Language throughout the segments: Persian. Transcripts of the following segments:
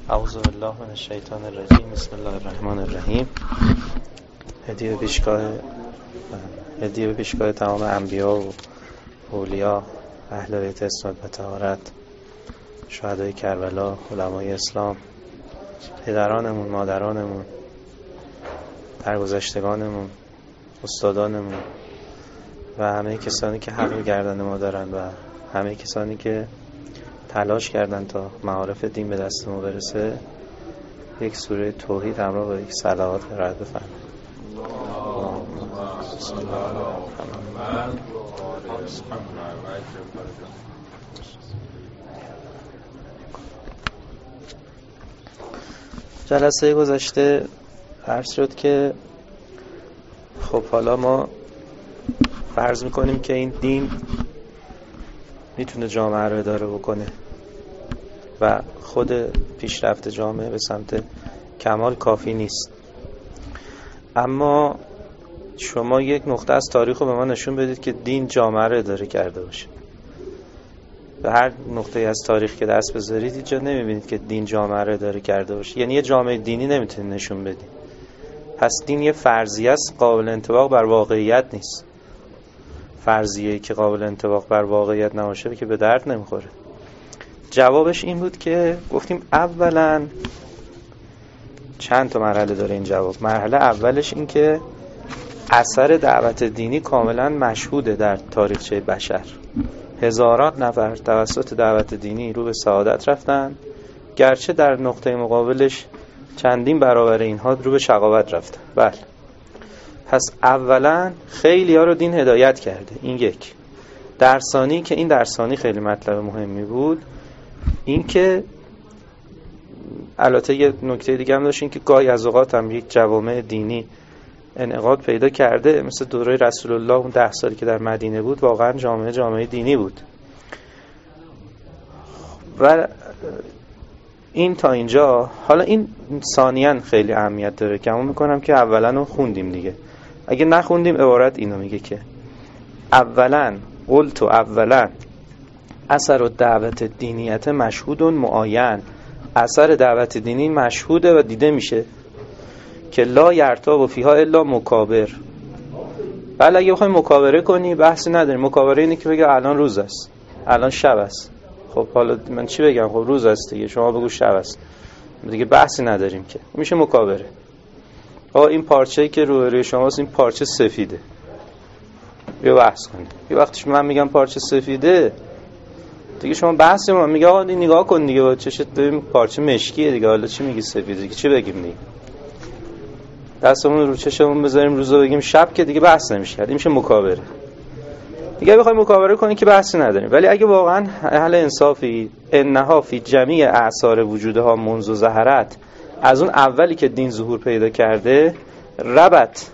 اعوذ بالله من الشیطان الرجیم. بسم الله الرحمن الرحیم. هدیه به پیشگاه تمام انبیا و اولیا، اهل بیت عصمت و طهارت، شهدای کربلا، علمای اسلام، پدرانمون، مادرانمون، درگذشتگانمون، استادانمون و همه کسانی که حق گردن ما دارن و همه کسانی که تلاش کردن تا معارف دین به دست ما برسه، یک سوره توحید همراه با یک صلوات قرائت بفرمایید. جلسه گذشته عرض شد که خب حالا ما فرض میکنیم که این دین میتونه جامعه رو اداره بکنه و خود پیشرفت جامعه به سمت کمال کافی نیست، اما شما یک نقطه از تاریخ رو به ما نشون بدید که دین جامعه رو اداره کرده باشه. به هر نقطه از تاریخ که دست بذارید اینجا نمیبینید که دین جامعه رو اداره کرده باشه. یعنی یه جامعه دینی نمیتونید نشون بدید. پس دین یه فرضیه است، قابل انطباق بر واقعیت نیست. فرضیه‌ای که قابل انطباق بر واقعیت نباشه که به درد نمیخوره. جوابش این بود که گفتیم اولا چند تا مرحله داره این جواب. مرحله اولش این که اثر دعوت دینی کاملا مشهوده در تاریخچه بشر. هزاران نفر توسط دعوت دینی رو به سعادت رفتن، گرچه در نقطه مقابلش چندین برابر اینها رو به شقاوت رفتن. بله، پس اولا خیلی ها رو دین هدایت کرده. این یک. درسانی که این درسانی خیلی مطلب مهمی بود، این که البته یه نکته دیگه هم داشتین که گاهی از اوقات هم یک جوامع دینی انعقاد پیدا کرده، مثل دوره رسول الله اون 10 سالی که در مدینه بود، واقعا جامعه دینی بود. و این تا اینجا. حالا این ثانیاً خیلی اهمیت داره که همون میکنم که اولا رو خوندیم دیگه. اگه نخوندیم عبارت اینو میگه که اولا اثر و دعوت دینیت مشهود و معاین. اثر دعوت دینی مشهوده و دیده میشه که لا یرتاب و فیها الا مکابر. بله، اگه بخوای مکابره کنی بحثی نداریم. مکابره اینه که بگه الان روز است، الان شب است. خب حالا من چی بگم؟ خب روز است دیگه، شما بگو شب است دیگه، بحثی نداریم که میشه مکابره. این پارچه‌ای که روی شماست این پارچه سفیده، بیا بحث کنید. یه وقتش من میگم پارچه سفیده دیگه، شما بحثی من میگه آقا این نگاه کن دیگه با چشت ببین پارچه مشکیه دیگه، حالا چی میگی سفیده دیگه، چی بگیم دیگه؟ دستمون رو چشمون بذاریم روزو بگیم شب که دیگه بحث نمیشه کرد. این میشه مکابره. دیگه بخوایم مکابره کنیم که بحثی نداریم. ولی اگه واقعا اهل انصافی، انها فی جمیع اعصار وجودها منذ ظهرت، از اون اولی که دین ظهور پیدا کرده، ربط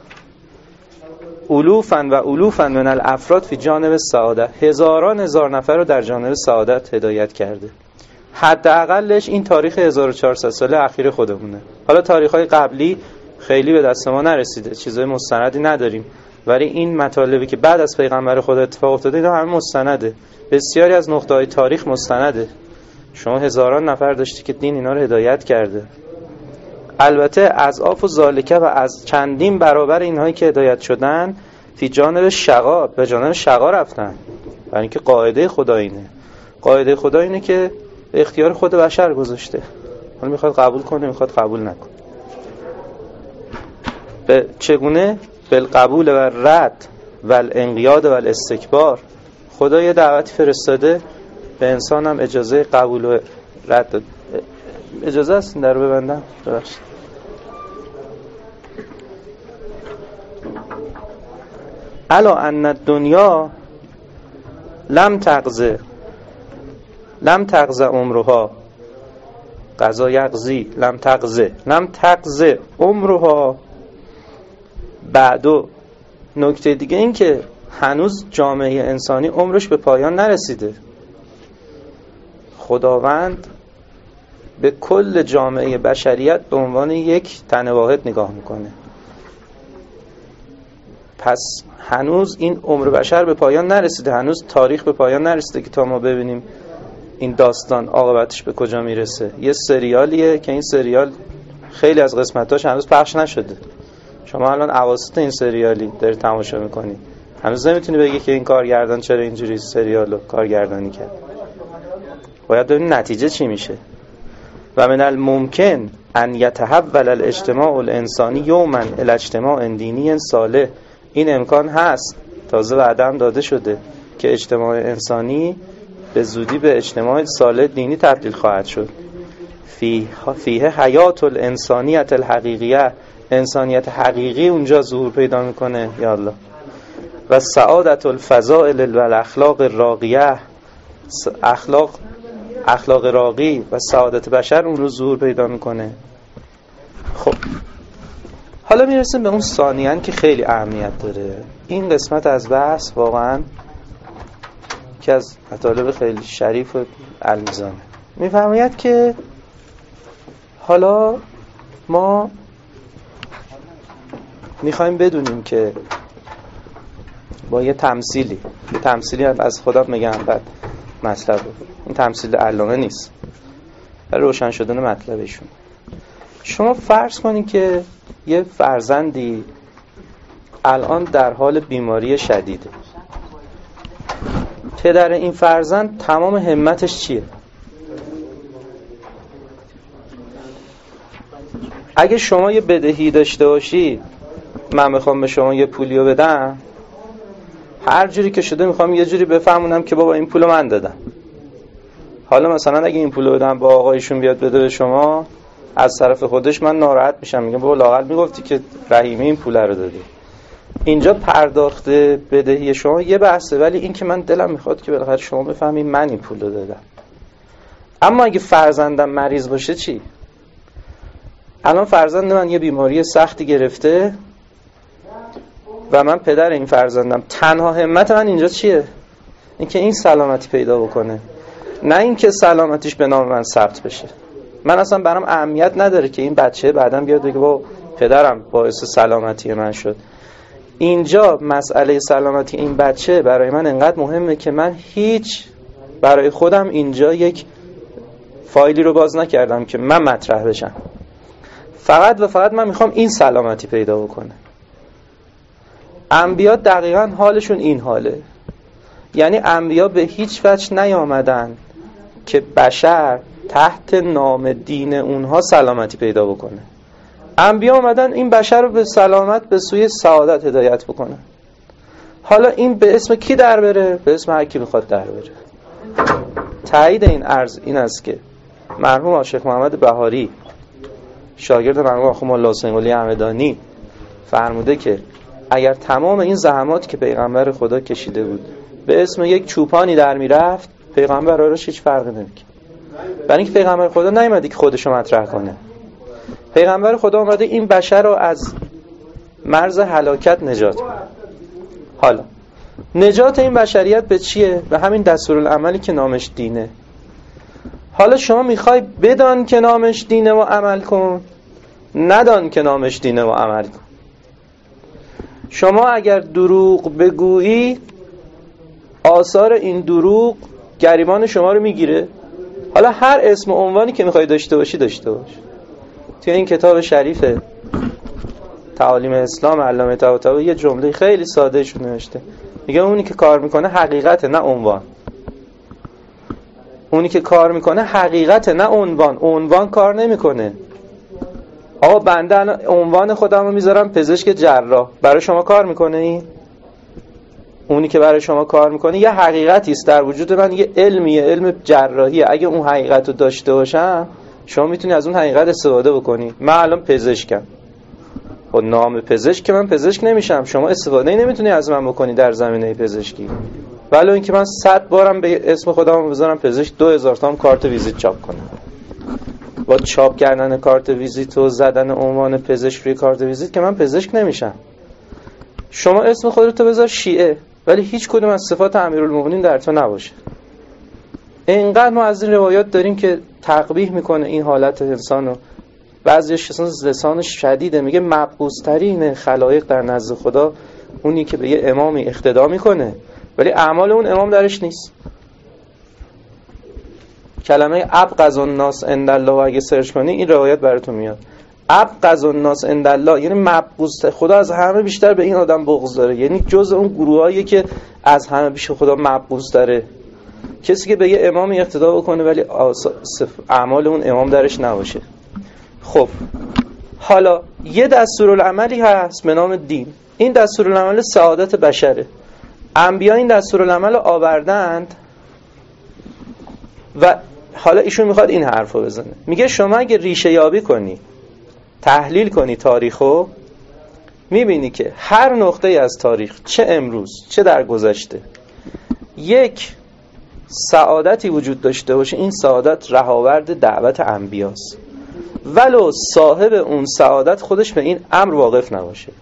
الوفن من الافراد فی جانب سعادت، هزار نفر رو در جانب سعادت هدایت کرده. حداقلش این تاریخ 1400 ساله اخیر خودمونه. حالا تاریخ‌های قبلی خیلی به دست ما نرسیده، چیزای مستندی نداریم، ولی این مطالبی که بعد از پیغمبر خدا اتفاق افتاده اینا همه مستنده. بسیاری از نقطه‌های تاریخ مستنده. شما هزاران نفر داشتی که دین اینا رو هدایت کرده. البته اضعاف و ذالکه و از چندین برابر اینهایی که هدایت شدن فی جانب شقا، به جانب شقا رفتن. برای اینکه قاعده خدا اینه که به اختیار خود بشر گذاشته. حالا میخواد قبول کنه، میخواد قبول نکنه. به چگونه؟ بالقبول و رد و الانقیاد و الاستکبار. خدا یه دعوتی فرستاده، به انسان هم اجازه قبول و رد داد. اجازه است این در رو ببندم؟ ببخشید. الا ان الدنیا لم تغزه عمرها، قضا یغزی، لم تغزه عمرها. بعدو نکته دیگه این که هنوز جامعه انسانی عمرش به پایان نرسیده. خداوند به کل جامعه بشریت به عنوان یک تن واحد نگاه میکنه. پس هنوز این عمر بشر به پایان نرسیده، هنوز تاریخ به پایان نرسیده که تا ما ببینیم این داستان عاقبتش به کجا میرسه. یه سریالیه که این سریال خیلی از قسمتاش هنوز پخش نشده. شما الان اواسط این سریالی داری تماشا میکنی، هنوز نمیتونی بگی که این کارگردان چرا اینجوری سریالو کارگردانی کرد. باید ببینیم نتیجه چی میشه. و من الممکن ان یتحول الاجتماع الانسانی یوما الی اجتماع دینی صالح. این امکان هست، تازه وعده هم داده شده که اجتماع انسانی به زودی به اجتماع صالح دینی تبدیل خواهد شد. فیه حیات الانسانیت الحقیقیه، انسانیت حقیقی اونجا ظهور پیدا میکنه. یا الله. و سعادت الفضائل و الاخلاق الراقیه، اخلاق راقی و سعادت بشر اون رو ظهور پیدا میکنه. خب حالا میرسیم به اون ثانیاً که خیلی اهمیت داره. این قسمت از بحث واقعاً که از مطالب خیلی شریف و المیزانه. میفرماید که حالا ما میخوایم بدونیم که با یه تمثیلی از خودم میگم بعد مطلب این تمثیل علامه نیست، روشن شدن مطلبشون. شما فرض کنید که یه فرزندی الان در حال بیماری شدیده. پدر این فرزند تمام همتش چیه؟ اگه شما یه بدهی داشته باشی، من میخوام به شما یه پولیو بدم، هر جوری که شده میخوام یه جوری بفهمونم که بابا این پولو من دادم. حالا مثلا اگه این پولو بدم با آقایشون بیاد بده به شما، از طرف خودش من ناراحت میشم، میگم بابا لااقل میگفتی که رحیمی این پول رو دادی. اینجا پرداخت بدهی شما یه بحثه، ولی این که من دلم میخواد که بالاخره شما بفهمید من این پولو دادم. اما اگه فرزندم مریض باشه چی؟ الان فرزند من یه بیماری سختی گرفته و من پدر این فرزندم، تنها همت من اینجا چیه؟ اینکه این سلامتی پیدا بکنه، نه اینکه سلامتیش به نام من ثبت بشه. من اصلا برام اهمیت نداره که این بچه بعدم بیاد بگه با پدرم باعث سلامتی من شد. اینجا مسئله سلامتی این بچه برای من انقدر مهمه که من هیچ برای خودم اینجا یک فایلی رو باز نکردم که من مطرح بشم. فقط و فقط من میخوام این سلامتی پیدا بکنه. انبیا دقیقاً حالشون این حاله. یعنی انبیا به هیچ وجه نیامدن که بشر تحت نام دین اونها سلامتی پیدا بکنه. انبیا آمدن این بشر رو به سلامت، به سوی سعادت هدایت بکنه. حالا این به اسم کی در بره؟ به اسم هر کی میخواد در بره. تایید این عرض این است که مرحوم شیخ محمد بهاری شاگرد مرحوم آخوند ملا حسین قلی همدانی فرموده که اگر تمام این زحمات که پیغمبر خدا کشیده بود به اسم یک چوپانی در میرفت، پیغمبر راش هیچ فرقی نمیکنه. برای اینکه پیغمبر خدا نیومده که خودشو مطرح کنه. پیغمبر خدا اومده این بشر رو از مرز هلاکت نجات بده. حالا نجات این بشریت به چیه؟ به همین دستورالعملی که نامش دینه. حالا شما میخوای بدان که نامش دینه و عمل کن، ندان که نامش دینه و عمل کن. شما اگر دروغ بگویی، آثار این دروغ گریبان شما رو میگیره. حالا هر اسم و عنوانی که میخوای داشته باشی داشته باش. توی این کتاب شریف تعالیم اسلام علامه طباطبایی یه جمله خیلی ساده شون نوشته، میگه اونی که کار میکنه حقیقت نه عنوان. اونی که کار میکنه حقیقت نه عنوان. عنوان کار نمیکنه. آقا بنده عنوان خودم رو میذارم پزشک جراح، برای شما کار میکنه این؟ اونی که برای شما کار میکنه یه حقیقتی است در وجود من، یه علمیه، علم جراحیه. اگه اون حقیقت رو داشته باشم شما میتونی از اون حقیقت استفاده بکنی. من الان پزشکم، با نام پزشک که من پزشک نمیشم، شما استفاده نمیتونی از من بکنی در زمینه پزشکی. ولی اینکه من 100 بارم به اسم خودم بذارم پزشک، 2000 تا هم کارت ویزیت چاپ کنم. با چاپ کردن کارت ویزیت و زدن عنوان پزشک روی کارت ویزیت که من پزشک نمیشم. شما اسم خودت بذار شیعه، ولی هیچ کدوم از صفات امیرالمومنین در تو نباشه. اینقدر ما از این روایات داریم که تقبیح میکنه این حالت انسانو. بعضیش لسانش شدیده، میگه مبغوض‌ترین خلایق در نزد خدا اونی که به یه امامی اقتدا میکنه ولی اعمال اون امام درش نیست. کلمه ابغض الناس عند الله اگه سرچ کنی این روایت براتون میاد. ابغض الناس عند الله یعنی مبغوض، خدا از همه بیشتر به این آدم بغض داره، یعنی جز اون گروهایی که از همه بیش خدا مبغوض داره. کسی که به یه امامی اقتدا بکنه ولی اعمال اون امام درش نباشه. خب حالا یه دستورالعملی هست به نام دین. این دستورالعمل سعادت بشره. انبیا این دستورالعمل آوردند و حالا ایشون میخواد این حرفو بزنه. میگه شما اگه ریشه یابی کنی، تحلیل کنی تاریخو، میبینی که هر نقطه از تاریخ، چه امروز چه در گذشته، یک سعادتی وجود داشته باشه، این سعادت رهاورد دعوت انبیاست، ولو صاحب اون سعادت خودش به این امر واقف نباشه.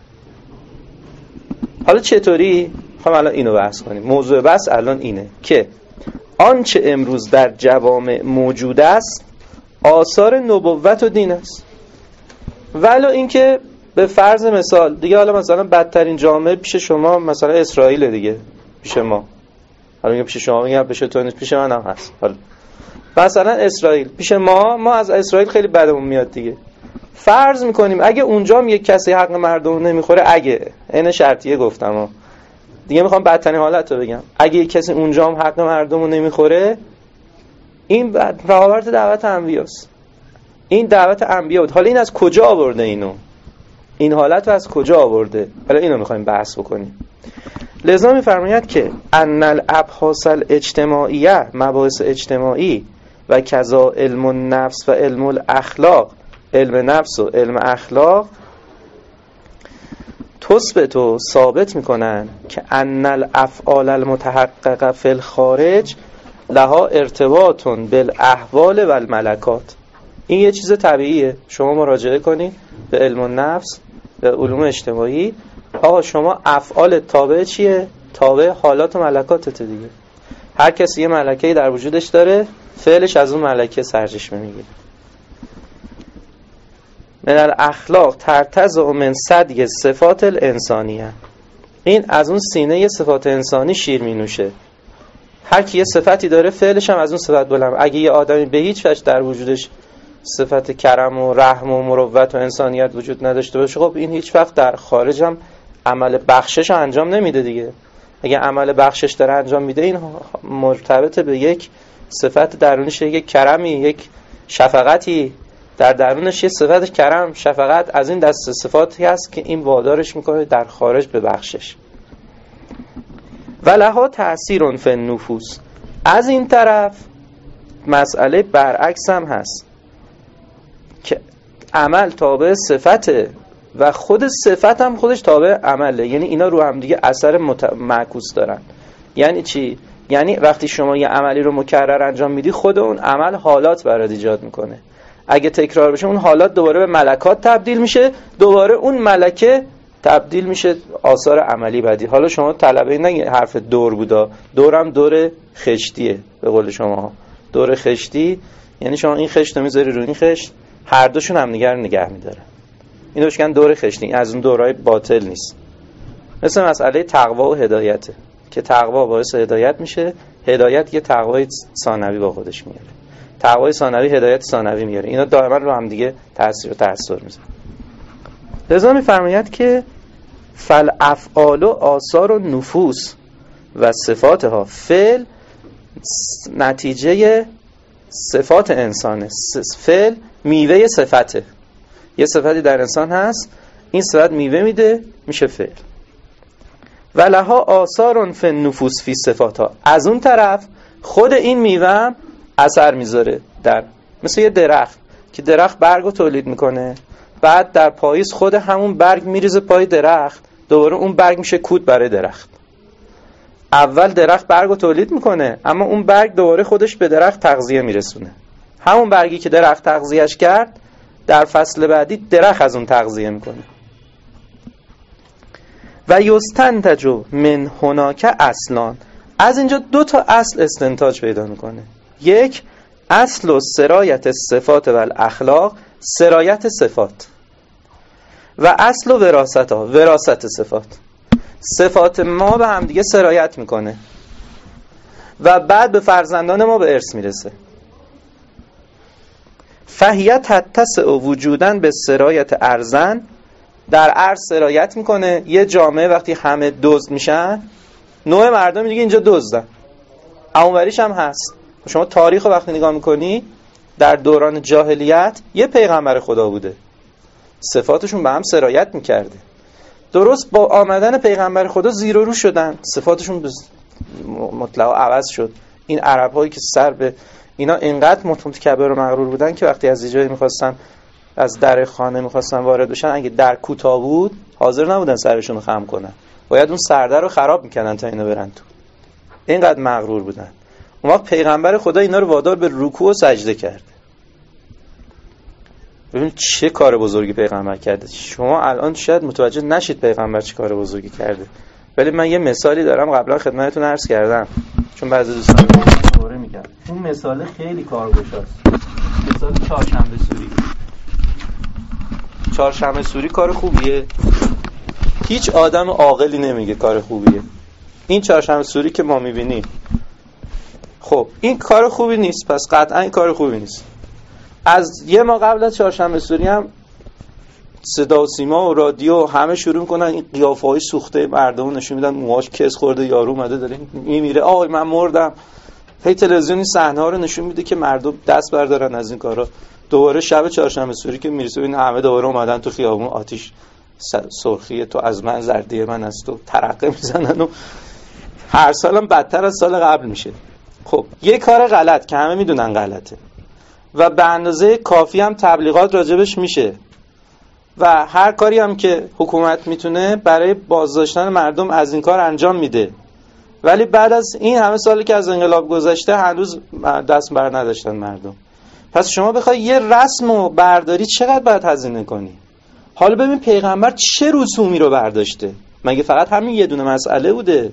حالا چطوری؟ خب الان اینو بحث کنیم. موضوع بحث الان اینه که آنچه امروز در جوامع موجود است آثار نبوت و دین است، ولو اینکه به فرض مثال دیگه، حالا مثلا بدترین جامعه پیش شما مثلا اسرائیل دیگه، پیش ما، حالا میگم پیش شما، میگم پیش تو نیست، پیش من هم هست. حالا مثلا اسرائیل پیش ما از اسرائیل خیلی بدمون میاد دیگه. فرض میکنیم اگه اونجا یک کسی حق مردم نمیخوره، اگه این شرطیه گفتم دیگه، میخوام بدترین حالت رو بگم، اگه یک کسی اونجا هم حق مردم رو نمیخوره، این رهاورد دعوت انبیاست. این دعوت انبیا بود. حالا این از کجا آورده اینو؟ این حالت رو از کجا آورده؟ حالا اینو میخوایم بحث بکنیم. لذا میفرماید که ان الابحاث الاجتماعیه، مباحث اجتماعی و کذا علم النفس و علم الاخلاق، علم نفس و علم اخلاق، تثبت و ثابت میکنن که ان الافعال المتحققه فی الخارج لها ارتباط بالاحوال و الملکات. این یه چیز طبیعیه. شما مراجعه کنید به علم النفس، به علوم اجتماعی. آقا شما افعال تابع چیه؟ تابع حالات و ملکاتته دیگه. هر کسی یه ملکه‌ای در وجودش داره، فعلش از اون ملکه سرچشمه میگیره. من الاخلاق ترتضع من ثدی صفات الانسانیه. این از اون سینه صفات انسانی شیر می نوشه. هر کی یه صفتی داره، فعلش هم از اون صفت بلند. اگه یه آدمی به هیچ وجه در وجودش صفت کرم و رحم و مروت و انسانیت وجود نداشته باشه، خب این هیچ وقت در خارج هم عمل بخشش انجام نمیده دیگه. اگه عمل بخشش داره انجام میده، این مرتبط به یک صفت درونیش، یک کرمی، یک شفقتی در درونش، یه صفت کرم، شفقت، از این دست صفاتی هست که این وادارش میکنه در خارج به بخشش. ولها تأثیر فی النفوس. از این طرف مسئله برعکس هم هست که عمل تابع صفته و خود صفت هم خودش تابع عمله. یعنی اینا رو هم دیگه اثر معکوس دارن. یعنی چی؟ یعنی وقتی شما یه عملی رو مکرر انجام میدی، خود اون عمل حالات برات ایجاد میکنه. اگه تکرار بشه، اون حالات دوباره به ملکات تبدیل میشه، دوباره اون ملکه تبدیل میشه آثار عملی بعدی. حالا شما طلبه نگه حرف دور بودا، دورم دور خشتیه به قول شما. دور خشتی یعنی شما این خشت رو میذاری رو این خشت، هر دوشون هم نگه میداره. اینو بهش میگن دور خشتی. از اون دورای باطل نیست. مثل مسئله تقوا و هدایته که تقوا باعث هدایت میشه، هدایت یه تقوای ثانوی با خودش میاره. تقوای ثانوی هدایت ثانوی میاره. اینا دائما رو هم دیگه تاثیر و تاثیر میذارن. لذا میفرماید که فالافعال و آثار و نفوس و صفاتها، فعل نتیجه صفات انسانه. فعل میوه صفته. یه صفتی در انسان هست، این صفت میوه میده، میشه فعل. ولها آثار فی النفوس فی صفاتها. از اون طرف خود این میوه اثر میذاره در، مثل یه درخت که درخت برگو تولید میکنه، بعد در پاییز خود همون برگ میریزه پای درخت، دوباره اون برگ میشه کود برای درخت. اول درخت برگو تولید میکنه، اما اون برگ دوباره خودش به درخت تغذیه میرسونه. همون برگی که درخت تغذیهش کرد، در فصل بعدی درخت از اون تغذیه میکنه. و یستنتج من هناک اصلان. از اینجا 2 تا اصل استنتاج پیدا میکنه. یک، اصل و سرایت صفات و الاخلاق، سرایت صفات، و اصل و وراثت ها، وراثت صفات. صفات ما به هم دیگه سرایت میکنه و بعد به فرزندان ما به ارث میرسه. فهیت تتسع وجودن به سرایت ارزن، در ارز سرایت میکنه. یه جامعه وقتی همه دزد میشن، نوع مردم دیگه اینجا دزدن، اونوریش هم هست. شما تاریخ رو وقتی نگاه میکنی، در دوران جاهلیت یه پیغمبر خدا بوده، صفاتشون به هم سرایت میکرده. درست با آمدن پیغمبر خدا زیر و رو شدن، صفاتشون مطلقا عوض شد. این عرب هایی که سر به اینا اینقدر متکبر و مغرور بودن که وقتی از جایی میخواستن از در خانه میخواستن وارد بشن، اگه در کوتاه بود حاضر نبودن سرشون رو خم کنن، باید اون سردر رو خراب میکنن تا اینو برن تو. اینقدر مغرور بودن. اون وقت پیغمبر خدا اینا رو وادار به رکوع و سجده کرد. ببین چه کار بزرگی پیغمبر کرده. شما الان شاید متوجه نشید پیغمبر چه کار بزرگی کرده، ولی من یه مثالی دارم قبلا خدمتتون عرض کردم، چون بعضی دوستان دوره میگن اون مثال خیلی کارگشاست. مثال چهارشنبه سوری. چهارشنبه سوری کار خوبیه؟ هیچ آدم عاقلی نمیگه کار خوبیه. این چهارشنبه سوری که ما میبینیم، خب این کار خوبی نیست، پس قطعا این کار خوبی نیست. از یه ماه قبل از چهارشنبه سوری هم صدا و سیما و رادیو همه شروع میکنن این قیافه‌های سوخته مردم نشون میدن، موهاش کس خورده، یارو اومده داره میمیره، آی من مردم. هی تلویزیون صحنه ها رو نشون میده که مردم دست بردارن از این کارا. دوباره شب چهارشنبه سوری که میرسه این همه دوباره اومدن تو خیابون، آتیش سرخی تو از من، زردی من از تو، ترقه میزنن و هر سالم بدتر از سال قبل میشه. خب یه کار غلط که همه میدونن غلطه و به اندازه کافی هم تبلیغات راجبش میشه و هر کاری هم که حکومت میتونه برای بازداشتن مردم از این کار انجام میده، ولی بعد از این همه سالی که از انقلاب گذشته هنوز دست بر نداشتن مردم. پس شما بخوای یه رسم رو برداری چقدر باید هزینه کنی؟ حالا ببین پیغمبر چه رسومی رو برداشته، مگه فقط همین یه دونه مسئله بوده؟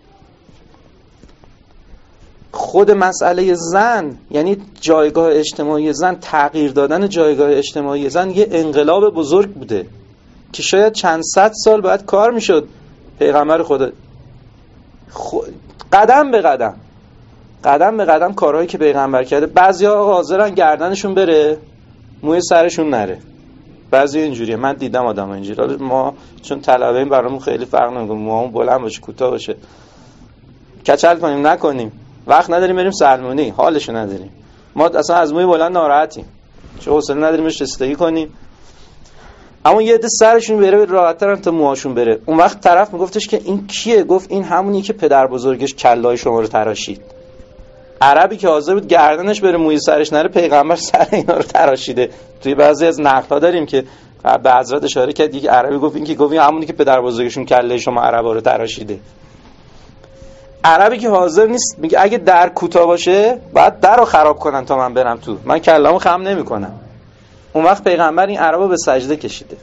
خود مسئله زن، یعنی جایگاه اجتماعی زن، تغییر دادن جایگاه اجتماعی زن یه انقلاب بزرگ بوده که شاید چند صد سال باید کار میشد پیغمبر خدا قدم به قدم کارهایی که پیغمبر کرده. بعضیا حاضرن گردنشون بره موی سرشون نره، بعضی اینجوریه. من دیدم آدم اینجوری. ما چون طلبه‌ایم برامون خیلی فرق نمیکنه، موامون بلند باشه کوتاه باشه، کچل کنیم نکنیم، وقت نداریم بریم سلمونی، حالشو نداریم. ما اصلا از موی بلند ناراحتیم، چه حوصله نداریم بهش رسیدگی کنیم. اما یه عده سرشون بره راحت‌ترن تا موهاشون بره. اون وقت طرف میگفتش که این کیه؟ گفت این همونی که پدر بزرگش کلای شما رو تراشید. عربی که حاضر بود گردنش بره موی سرش نره، پیغمبر سر اینا رو تراشیده. توی بعضی از نقل‌ها داریم که به حضرت اشاره کرد، یک عربی گفت این که گفت این همونی که پدر بزرگشون کله شما عربا رو تراشیده. عربی که حاضر نیست، میگه اگه در کوتاه باشه بعد در رو خراب کنن تا من برم تو، من کلامو خم نمی‌کنم. اون وقت پیغمبر این عربا به سجده کشیده.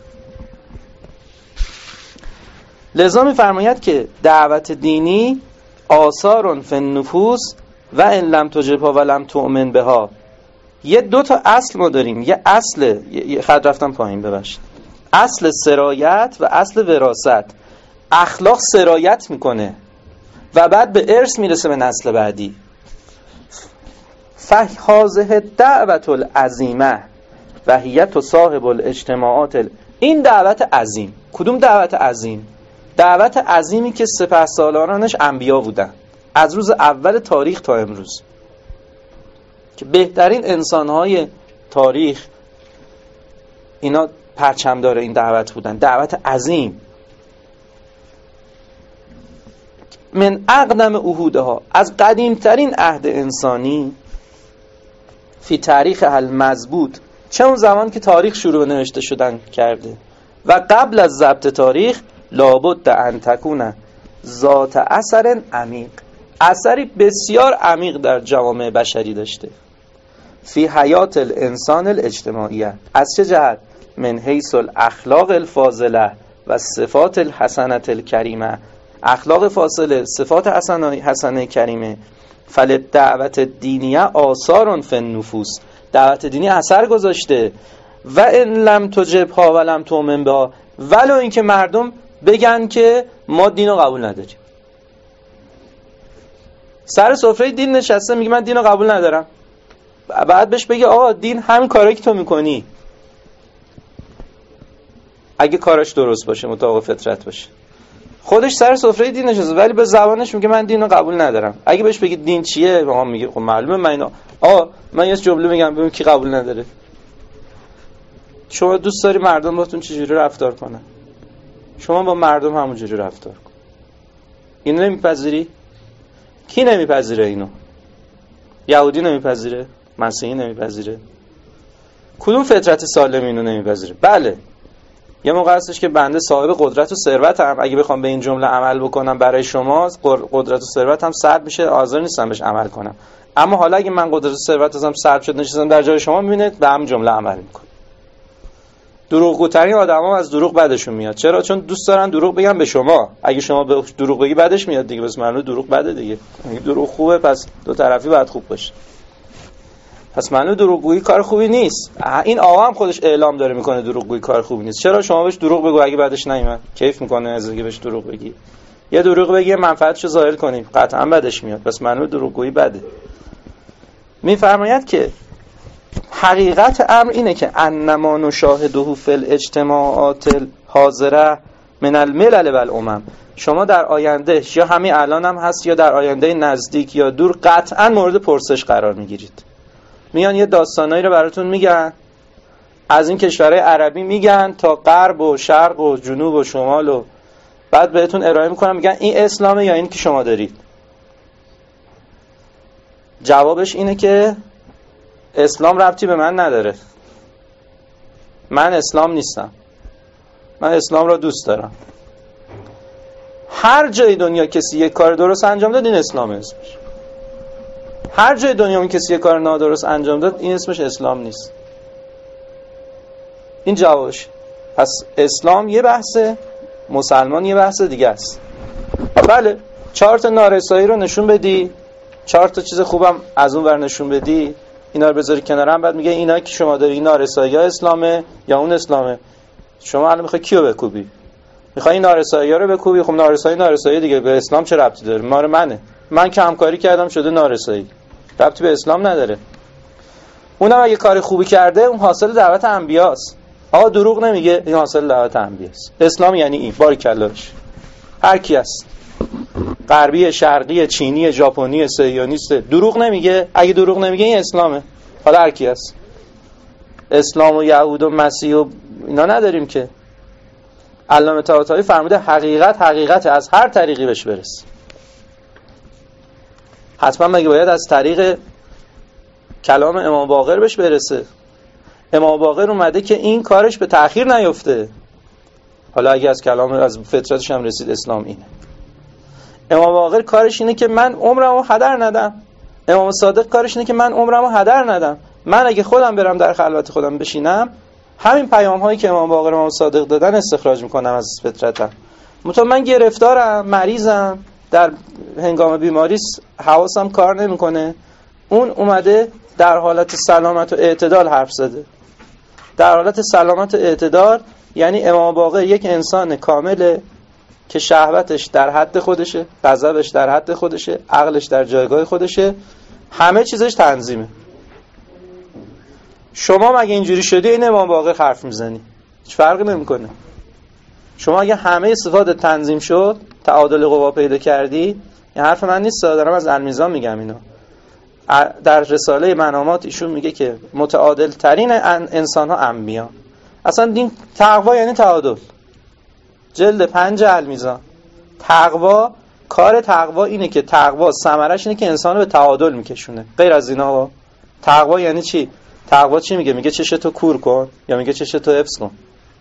لذا می‌فرماید که دعوت دینی آثار فی النفوس و ان لم تجبها و لم تؤمن بها. یه دو تا اصل ما داریم، یه اصل خط رفتم پایین ببخشید، اصل سرایت و اصل وراثت. اخلاق سرایت میکنه و بعد به ارث میرسه به نسل بعدی. فهذه الدعوة العظیمه و هی صاحب الاجتماعات. این دعوت عظیم. کدوم دعوت عظیم؟ دعوت عظیمی که سپهسالارانش انبیا بودن از روز اول تاریخ تا امروز، که بهترین انسانهای تاریخ اینا پرچمدار این دعوت بودن. دعوت عظیم. من اقدم عهودها، از قدیمترین عهد انسانی، فی تاریخ المضبوط، چه اون زمان که تاریخ شروع نوشته شدن کرده و قبل از ضبط تاریخ، لابد ان تکون ذات اثر عمیق، اثری بسیار عمیق در جوامع بشری داشته. فی حیات الانسان الاجتماعیه. از چه جهت؟ من حیث الاخلاق الفاضله و صفات الحسنه الکریمه. اخلاق فاضله، صفات حسنه کریمه. فللدعوت الدینیه آثار فی النفوس. دعوت دینی اثر گذاشته. و ان لم تجبها و لم تؤمن بها، ولو اینکه مردم بگن که ما دینو قبول نداریم. سر سفره دین نشسته میگه من دینو قبول ندارم. بعد بهش بگه آقا دین همین کاری که تو میکنی، اگه کارش درست باشه، مطابق فطرت باشه، خودش سر سفره دین نشسته ولی به زبانش میگه من دینو قبول ندارم. اگه بهش بگی دین چیه، ما میگه خب معلومه من اینا. من یه جمله میگم ببین کی قبول نداره. شما دوست داری مردم باهاتون چجوری رفتار کنن، شما با مردم همونجوری رفتار کن. اینو نمیپذیری؟ کی نمیپذیره اینو؟ یهودی نمیپذیره؟ مسیحی نمیپذیره؟ کدوم فطرت سالم اینو نمیپذیره؟ بله یه موقع هستش که بنده صاحب قدرت و ثروتم، اگه بخوام به این جمله عمل بکنم برای شما، قدرت و ثروتم سلب میشه، حاضر نیستم بهش عمل کنم. اما حالا اگه من قدرت و ثروتم سلب شد، نشستم در جای شما، میبینید به هم جمله عمل میکنم. دروغگوترین آدما از دروغ بدشون میاد. چرا؟ چون دوست دارن دروغ بگن به شما. اگه شما به دروغ بگی بدش میاد دیگه، بس معلومه دروغ بده دیگه. اگه دروغ خوبه پس دو طرفی باید خوب باشه. پس معلومه دروغگویی کار خوبی نیست. این آقا هم خودش اعلام داره میکنه دروغگویی کار خوبی نیست. چرا؟ شما بهش دروغ بگو اگه بعدش نمیاد کیف میکنه از اینکه بهش دروغ بگی. یه دروغ بگی منفعتشو ظاهر کنی، قطعا بدش میاد. پس معلومه دروغگویی بده. میفرماید که حقیقت امر اینه که انما نشاهده فی الاجتماعات الحاضره من الملل والامم. شما در آینده یا همین الان هم هست یا در آینده نزدیک یا دور قطعا مورد پرسش قرار میگیرید. میان یه داستانایی رو براتون میگن، از این کشورهای عربی میگن تا غرب و شرق و جنوب و شمال، و بعد بهتون ارائه میکنن میگن این اسلامه یا این که شما دارید. جوابش اینه که اسلام ربطی به من نداره، من اسلام نیستم، من اسلام را دوست دارم. هر جای دنیا کسی یک کار درست انجام داد این اسلامه اسمش. هر جای دنیا کسی یک کار نادرست انجام داد این اسمش اسلام نیست. این جوابش. پس اسلام یه بحثه، مسلمان یه بحث دیگه است. بله 4 تا نارسایی رو نشون بدی، 4 تا چیز خوبم از اون ور نشون بدی، اینا رو بذاری کنار هم، بعد میگه اینا که شما داری این نارسایی ها اسلامه یا اون اسلامه. شما الان میخوای کیو بکوبی؟ میخوای این نارسایی ها رو بکوبی؟ خب نارسایی دیگه به اسلام چه ربطی داره؟ مال منه، من که همکاری کردم شده نارسایی، ربطی به اسلام نداره. اونم اگه کار خوبی کرده اون حاصل دعوت انبیاست. آقا دروغ نمیگه، این حاصل دعوت انبیاست. اسلام یعنی این، باریکاللهش. هر کی است، غربی، شرقی، چینی، ژاپنی، صهیونیست، دروغ نمیگه. اگه دروغ نمیگه این اسلامه. حالا هر کی است. اسلام و یهود و مسیح و اینا نداریم که. علامه طباطبایی فرموده حقیقت از هر طریقی بهش برس. حتما مگه باید از طریق کلام امام باقر بهش برسه؟ امام باقر اومده که این کارش به تأخیر نیفته. حالا اگه از کلام از فطرتش هم رسید اسلام اینه. امام باقر کارش اینه که من عمرمو هدر ندم. امام صادق کارش اینه که من عمرمو هدر ندم. من اگه خودم برم در خلوت خودم بشینم، همین پیام هایی که امام باقر امام صادق دادن استخراج میکنم از فطرتم. من گرفتارم، مریضم، در هنگام بیماری حواسم کار نمیکنه. اون اومده در حالت سلامت و اعتدال حرف زده. در حالت سلامت و اعتدال یعنی امام باقر یک انسان کامله که شهوتش در حد خودشه، غضبش در حد خودشه، عقلش در جایگاه خودشه، همه چیزش تنظیمه. شما مگه اینجوری شدی این امام باقر حرف میزنی؟ هیچ فرقی نمیکنه. شما اگه همه صفات تنظیم شد، تعادل قوا پیدا کردی، این حرف من نیست، دارم از المیزان میگم اینو. در رساله منامات ایشون میگه که متعادل ترین انسان ها انبیا. اصلا دین تقوا یعنی تعادل. جلد 5 المیزان. تقوا، کار تقوا اینه که تقوا ثمرش اینه که انسانو به تعادل میکشونه. غیر از اینا تقوا یعنی چی؟ تقوا چی میگه؟ میگه چشتو کور کن یا میگه چشتو حفظ کن.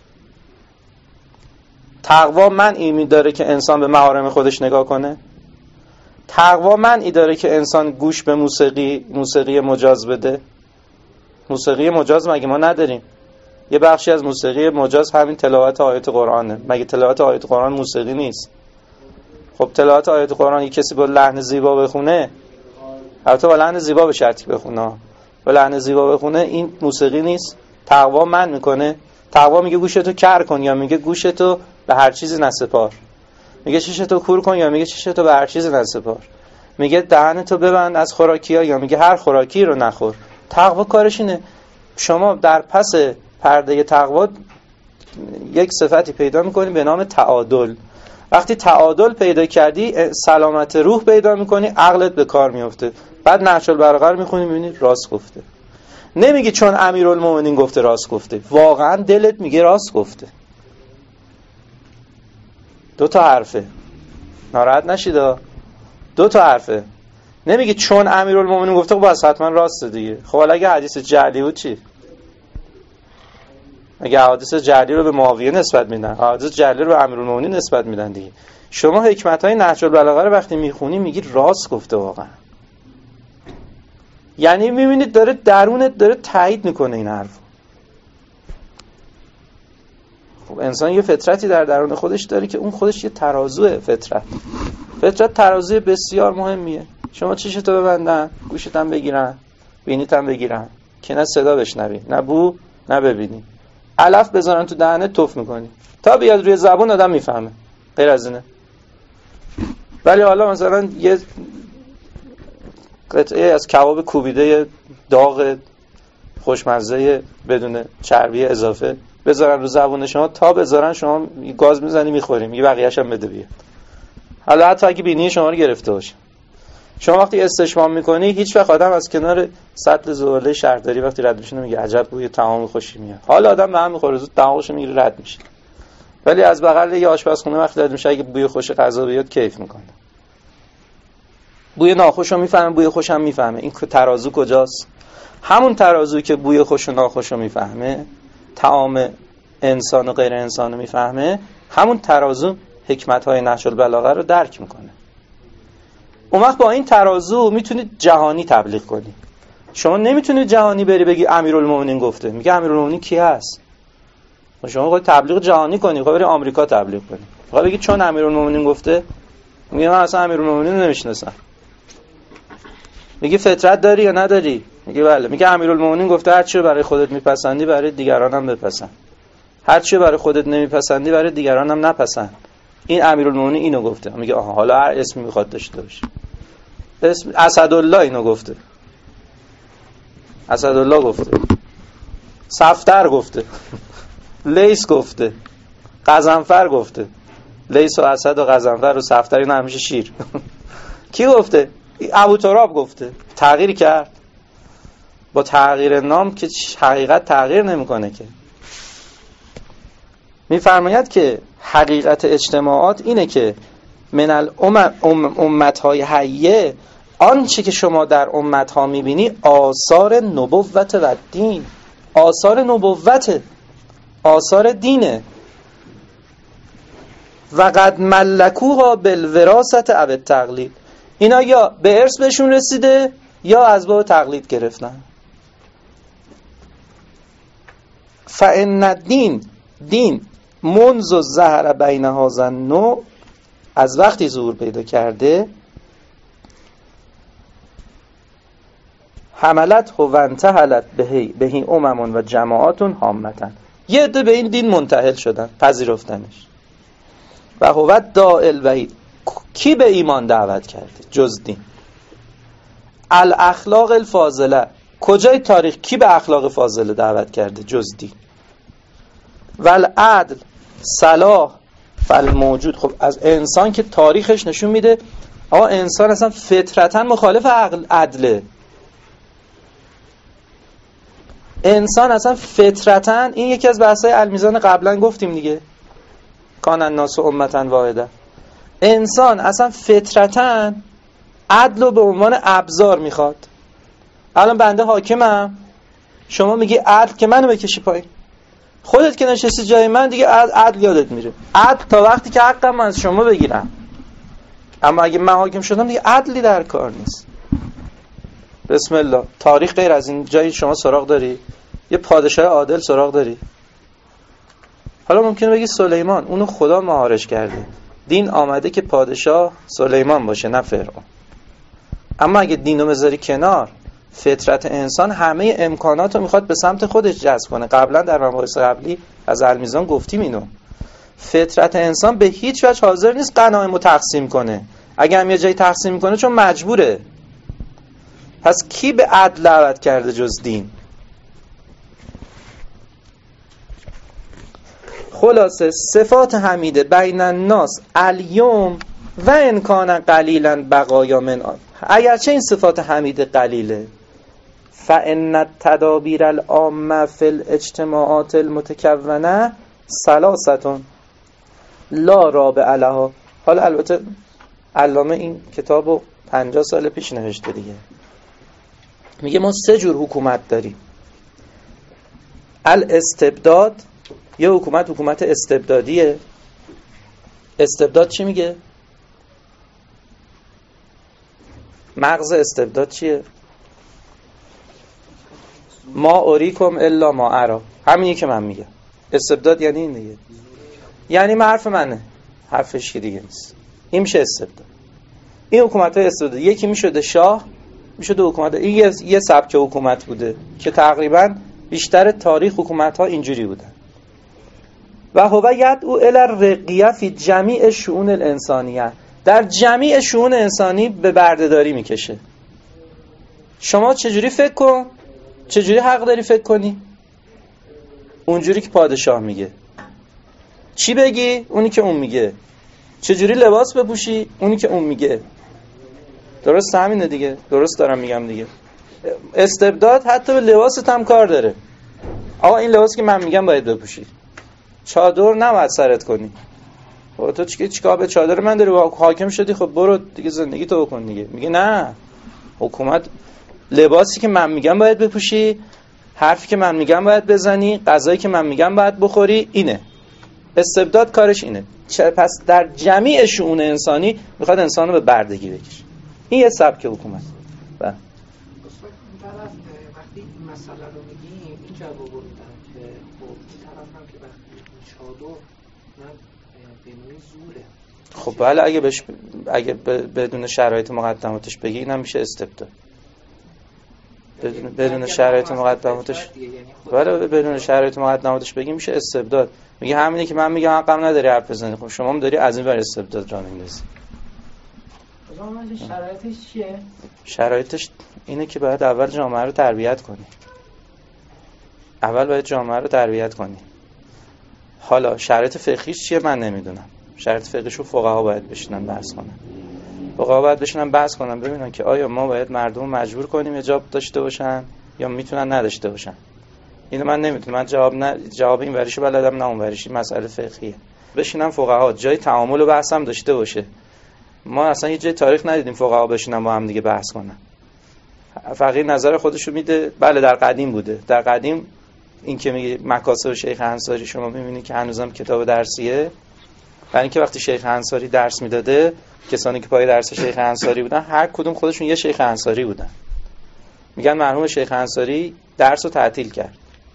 تقوا منعی داره که انسان به محارم خودش نگاه کنه. تقوا منعی داره که انسان گوش به موسیقی مجاز بده. موسیقی مجاز مگه ما نداریم؟ یه بخشی از موسیقی مجاز همین تلاوت آیات قرآنه. مگه تلاوت آیات قرآن موسیقی نیست؟ خب تلاوت آیات قرآن یک کسی با لحن زیبا بخونه، البته با لحن زیبا به شرطی بخونه، با لحن زیبا بخونه، این موسیقی نیست. تقوا من میکنه. تقوا میگه گوشتو کر کن یا میگه گوشتو به هر چیزی نسپار. میگه چشتو کور کن یا میگه چشتو به هر چیزی نسپار. میگه دهنتو ببند از خوراکی‌ها یا میگه هر خوراکی رو نخور. تقوا کارش اینه. شما در پس پرده تقوا یک صفتی پیدا میکنی به نام تعادل. وقتی تعادل پیدا کردی سلامت روح پیدا میکنی، عقلت به کار میفته. بعد نهج البلاغه رو میخونی میبینی راست گفته. نمیگی چون امیرالمومنین گفته راست گفته، واقعا دلت میگه راست گفته. 2 تا حرفه، ناراحت نشید. 2 تا حرفه. نمیگی چون امیرالمومنین گفته خب بس حتما راسته دیگه. خب حالا اگه حدیث جعلی بود چی؟ اگه حدیث جعلی رو به معاویه نسبت میدن، حدیث جعلی رو به امیرالمومنین نسبت میدن دیگه. شما حکمت‌های نهج البلاغه رو وقتی میخونی میگی راست گفته واقعا. یعنی میبینید داره درونت داره تایید میکنه این حرف. خب انسان یه فطرتی در درون خودش داره که اون خودش یه ترازوه. فطرت ترازوی بسیار مهمیه. شما چشتو ببندن، گوشت هم بگیرن، بینیت هم بگیرن که نه صدا بشنوی، نه بو، نه ببینی. علف بذارن تو دهنت توف میکنی تا بیاد روی زبون آدم میفهمه. غیر از اینه. ولی حالا مثلا یه قطعه از کباب کوبیده داغ خوشمزه بدون چربی اضافه بذارن رو زبون شما، تا بذارن شما گاز میزنی میخوری، میگه بقیه‌اش هم بده بیا. حالا حتی اگه بینی شما رو گرفته باشه، شما وقتی استشمام میکنی هیچ وقت آدم از کنار سطل زباله شهرداری وقتی رد میشه میگه عجب بوی طعام خوشی میاد. حالا آدم به هم میخوره زود طعامش میگیره رد میشه. ولی از بغل یه آشپزخونه وقتی رد میشه اگه بوی خوش غذا بیاد کیف میکنه. بوی ناخوشو میفهمه، بوی خوشم میفهمه. این ترازو کجاست؟ همون ترازویی که بوی خوش و ناخوشو میفهمه، طعام انسان و غیر انسانو میفهمه، همون ترازو حکمت‌های نهج البلاغه رو درک میکنه. اون وقت با این ترازو میتونید جهانی تبلیغ کنی. شما نمیتونید جهانی بری بگی امیرالمومنین گفته. میگه امیرالمومنین کی هست؟ شما باید تبلیغ جهانی کنی، خب بری آمریکا تبلیغ کنی. خب بگی چون امیرالمومنین گفته، میگه من اصلا امیرالمومنین رو نمیشناسم. میگه فطرت داری یا نداری؟ میگه بله. میگه امیرالمومنین گفته هر چی برای خودت میپسندی برای دیگران هم بپسند، هر چی برای خودت نمیپسندی برای دیگران هم نپسند. این امیرالمومنین اینو گفته. میگه آها حالا هر اسمی میخواد داشته باشه. اسم اسدالله اینو گفته، اسدالله گفته، صفتر گفته، لیث گفته، غضنفر گفته. لیث و اسد و غضنفر و صفتر اینا همیشه شیر. کی گفته؟ ابوتراب گفته. تغییر کرد. با تغییر نام که حقیقت تغییر نمیکنه که. میفرماید که حقیقت اجتماعات اینه که من الامت‌های حیه، آنچه که شما در امت‌ها می‌بینی آثار نبوت و دین، آثار نبوت، آثار دینه. و قد ملکوها بالوراثت او التقلید، اینا یا به ارث بهشون رسیده یا از باب تقلید گرفتن. فإن الدین، دین منذ ظهر بین هذا النوع، از وقتی ظهور پیدا کرده، حملت و انتهلت بهی امم و جماعاتون هامتن، یه عده به این دین منتهل شدن، پذیرفتنش. و هو داعل وحید، کی به ایمان دعوت کرده جز دین؟ الاخلاق الفاضله، کجای تاریخ کی به اخلاق فاضله دعوت کرده جز دین؟ والعدل صلاح فالموجود. خب از انسان که تاریخش نشون میده آقا انسان اصلا فطرتاً مخالف عدله. انسان اصلا فطرتاً، این یکی از بحث‌های المیزان قبلا گفتیم دیگه، کان الناس امة واحده. انسان اصلا فطرتاً عدل رو به عنوان ابزار میخواد. الان بنده حاکمم، شما میگی عدل که منو بکشی پایین، خودت که نشستی جای من دیگه عدل یادت میره. عدل تا وقتی که حقم از شما بگیرم، اما اگه من حاکم شدم دیگه عدلی در کار نیست. بسم الله. تاریخ غیر از این جایی شما سراغ داری؟ یه پادشاه عادل سراغ داری؟ حالا ممکنه بگی سلیمان، اونو خدا مهارش کرده، دین آمده که پادشاه سلیمان باشه نه فرعون. اما اگه دینو بذاری کنار، فطرت انسان همه امکاناتو میخواد به سمت خودش جذب کنه. قبلا در مباحث قبلی از المیزان گفتیم اینو. فطرت انسان به هیچ وجه حاضر نیست غنایمو تقسیم کنه. اگه هم یه جایی تقسیم کنه چون مجبوره. پس کی به عدل دعوت کرده جز دین؟ خلاصه صفات حمیده بین الناس الیوم و انکان قلیلا بقایا من آن. اگرچه این صفات حمیده قلیله، فان التدابیر العامه فی الاجتماعات المتکونه ثلاثه لا رابع لها. حالا البته علامه این کتابو 50 سال پیش نوشته دیگه. میگه ما 3 جور حکومت داریم. الاستبداد، یه حکومت استبدادیه. استبداد چی میگه؟ مغز استبداد چیه؟ ما اوریکم الا ما ارا. همینی که من میگم. استبداد یعنی این دیگه. یعنی حرف منه، حرفش که دیگه نیست. این میشه استبداد. این حکومت‌های استبدادی، یکی میشده شاه، میشده حکومت. این یه سبک حکومت بوده که تقریبا بیشتر تاریخ حکومت‌ها اینجوری بودن. و هو یدعو الی الرقیه فی جمیع شؤون الانسانیه. در جمیع شؤون انسانی به بردهداری میکشه. شما چجوری فکر کن؟ چجوری حق داری فکر کنی؟ اونجوری که پادشاه میگه. چی بگی؟ اونی که اون میگه. چجوری لباس بپوشی؟ اونی که اون میگه. درست همینه دیگه. درست دارم میگم دیگه. استبداد حتی به لباست هم کار داره. آقا این لباسی که من میگم باید بپوشی. چادر نباید سرت کنی. خب تو چیکار به چادر من داری؟ حاکم شدی، خب برو دیگه زندگی تو بکن دیگه. میگه نه، حکومت لباسی که من میگم باید بپوشی، حرفی که من میگم باید بزنی، غذایی که من میگم باید بخوری. اینه استبداد، کارش اینه. پس در جمیع شؤون انسانی میخواد انسانو به بردگی بکشه. این یه سبک حکومت. بله. وقتی این مسئله رو میگیم این جواب رو میدم که خب این طرف هم که وقتی چادر من به نوعی زوره. خب بله، اگه بدون شرایط مقدماتش بگی اینم میشه استبداد. بدون شرایط مقدماتش، بله بدون شرایط مقدماتش بگی میشه استبداد. میگه همینه که من میگم حقم نداری حرف بزنی. خب شما هم داری از این ور استبداد را میندازی. شرایطش چیه؟ شرایطش اینه که باید اول جامعه رو تربیت کنی. حالا شرایط فقهیش چیه من نمیدونم. شرایط فقهیشو فقها باید بشینن بحث کنن. ببینن که آیا ما باید مردم مجبور کنیم حجاب داشته باشن یا میتونن نداشته باشن. اینو من نمیدونم. من جواب این وریشو بلدم نه اون وریش. این مسئله فقهیه. بشینن فقها جای تعامل و بحث هم داشته باشه. ما اصلا یه جای تاریخ ندیدیم فقها بشینن با هم دیگه بحث کنن. فقیه نظر خودشو میده. بله در قدیم بوده. در قدیم این که میگه مکاسب شیخ انصاری شما میبینید که هنوزم کتاب درسیه. برای اینکه وقتی شیخ انصاری درس میداده، کسانی که پای درس شیخ انصاری بودن هر کدوم خودشون یه شیخ انصاری بودن. میگن مرحوم شیخ انصاری درس رو تعطیل کرد.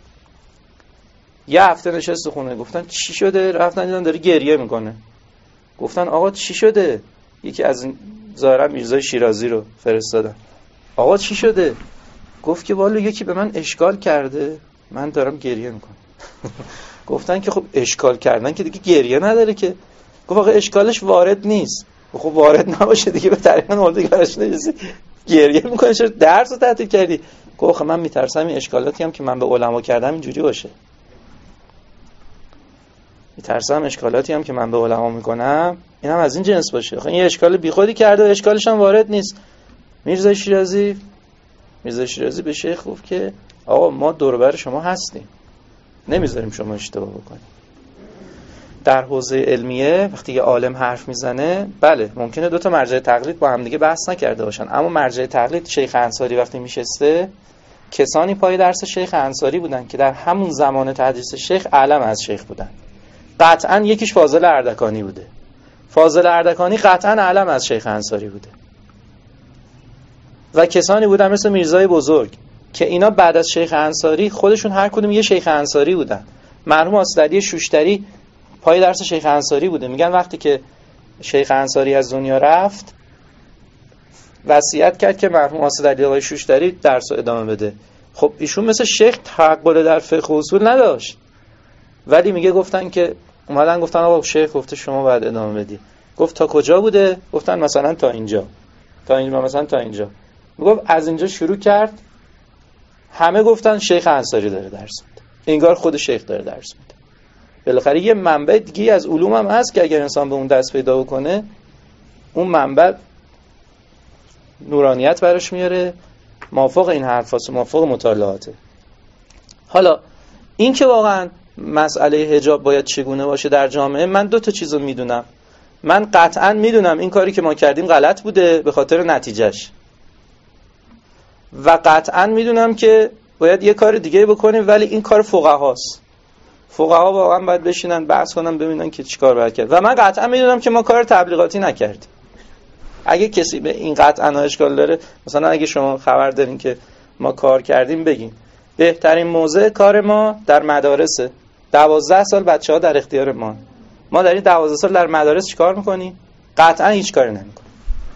یه هفته نشست خونه. گفتن چی شده؟ رفتن دیدن داره گریه میکنه. گفتن آقا چی شده؟ یکی از این ظاهرا میرزای شیرازی رو فرستادن. آقا چی شده؟ گفت که والا یکی به من اشکال کرده، من دارم گریه میکنم. گفتن که خب اشکال کردن که دیگه گریه نداره که. گفت آقا اشکالش وارد نیست. خب وارد نباشه دیگه به طریق اردوگارش نجسی گریه میکنه چرا درس رو تعطیل کردی؟ گفت من میترسم این اشکالاتی هم که من به علما کردم اینجوری باشه. میکنم اینم از این جنس باشه. آخه این اشکال بیخودی کرده و اشکالش هم وارد نیست. میرزای شیرازی به شیخ گفت که آقا ما دور و بر شما هستیم، نمیذاریم شما اشتباه بکنید. در حوزه علمیه وقتی یه عالم حرف میزنه، بله ممکنه دو تا مرجع تقلید با هم دیگه بحث نکرده باشن، اما مرجع تقلید شیخ انصاری وقتی میشسته، کسانی پای درس شیخ انصاری بودن که در همون زمان تدریس شیخ اعلم از شیخ بودن. قطعاً یکیش فاضل اردکانی بوده. فاضل اردکانی قطعاً اعلم از شیخ انصاری بوده. و کسانی بودن مثل میرزای بزرگ که اینا بعد از شیخ انصاری خودشون هر کدوم یه شیخ انصاری بودن. مرحوم آصدعلی شوشتری پای درس شیخ انصاری بوده. میگن وقتی که شیخ انصاری از دنیا رفت وصیت کرد که مرحوم آصدعلی آقای شوشتری درس رو ادامه بده. خب ایشون مثل شیخ تحقل در فقه و اصول نداشت، ولی میگه گفتن آقا شیخ گفته شما باید ادامه بدی. گفت تا کجا بوده؟ گفتن مثلا تا اینجا. مثلا تا اینجا. میگفت از اینجا شروع کرد، همه گفتن شیخ انصاری داره درس میده، انگار خود شیخ داره درس میده. بالاخره یه منبع دیگه از علوم هم هست که اگر انسان به اون دست پیدا بکنه، اون منبع نورانیت براش میاره، موافق این حرفاست، موافق مطالعاته. حالا این که واقعا مسئله حجاب باید چگونه باشه در جامعه، من 2 تا چیزو میدونم. من قطعا میدونم این کاری که ما کردیم غلط بوده به خاطر نتیجهش، و قطعا میدونم که باید یه کار دیگه بکنیم، ولی این کار فقهاست. فقها واقعا باید بشینن بحث کنن ببینن که چیکار باید کرد. و من قطعا میدونم که ما کار تبلیغاتی نکردیم. اگه کسی به این قطعا اشکال داره، مثلا اگه شما خبر دارین که ما کار کردیم بگین. بهترین موضع کار ما در مدارسه. 12 سال بچه‌ها در اختیار ما. ما در این 12 سال در مدارس چیکار می‌کنیم؟ قطعا هیچ کاری نمی‌کنیم.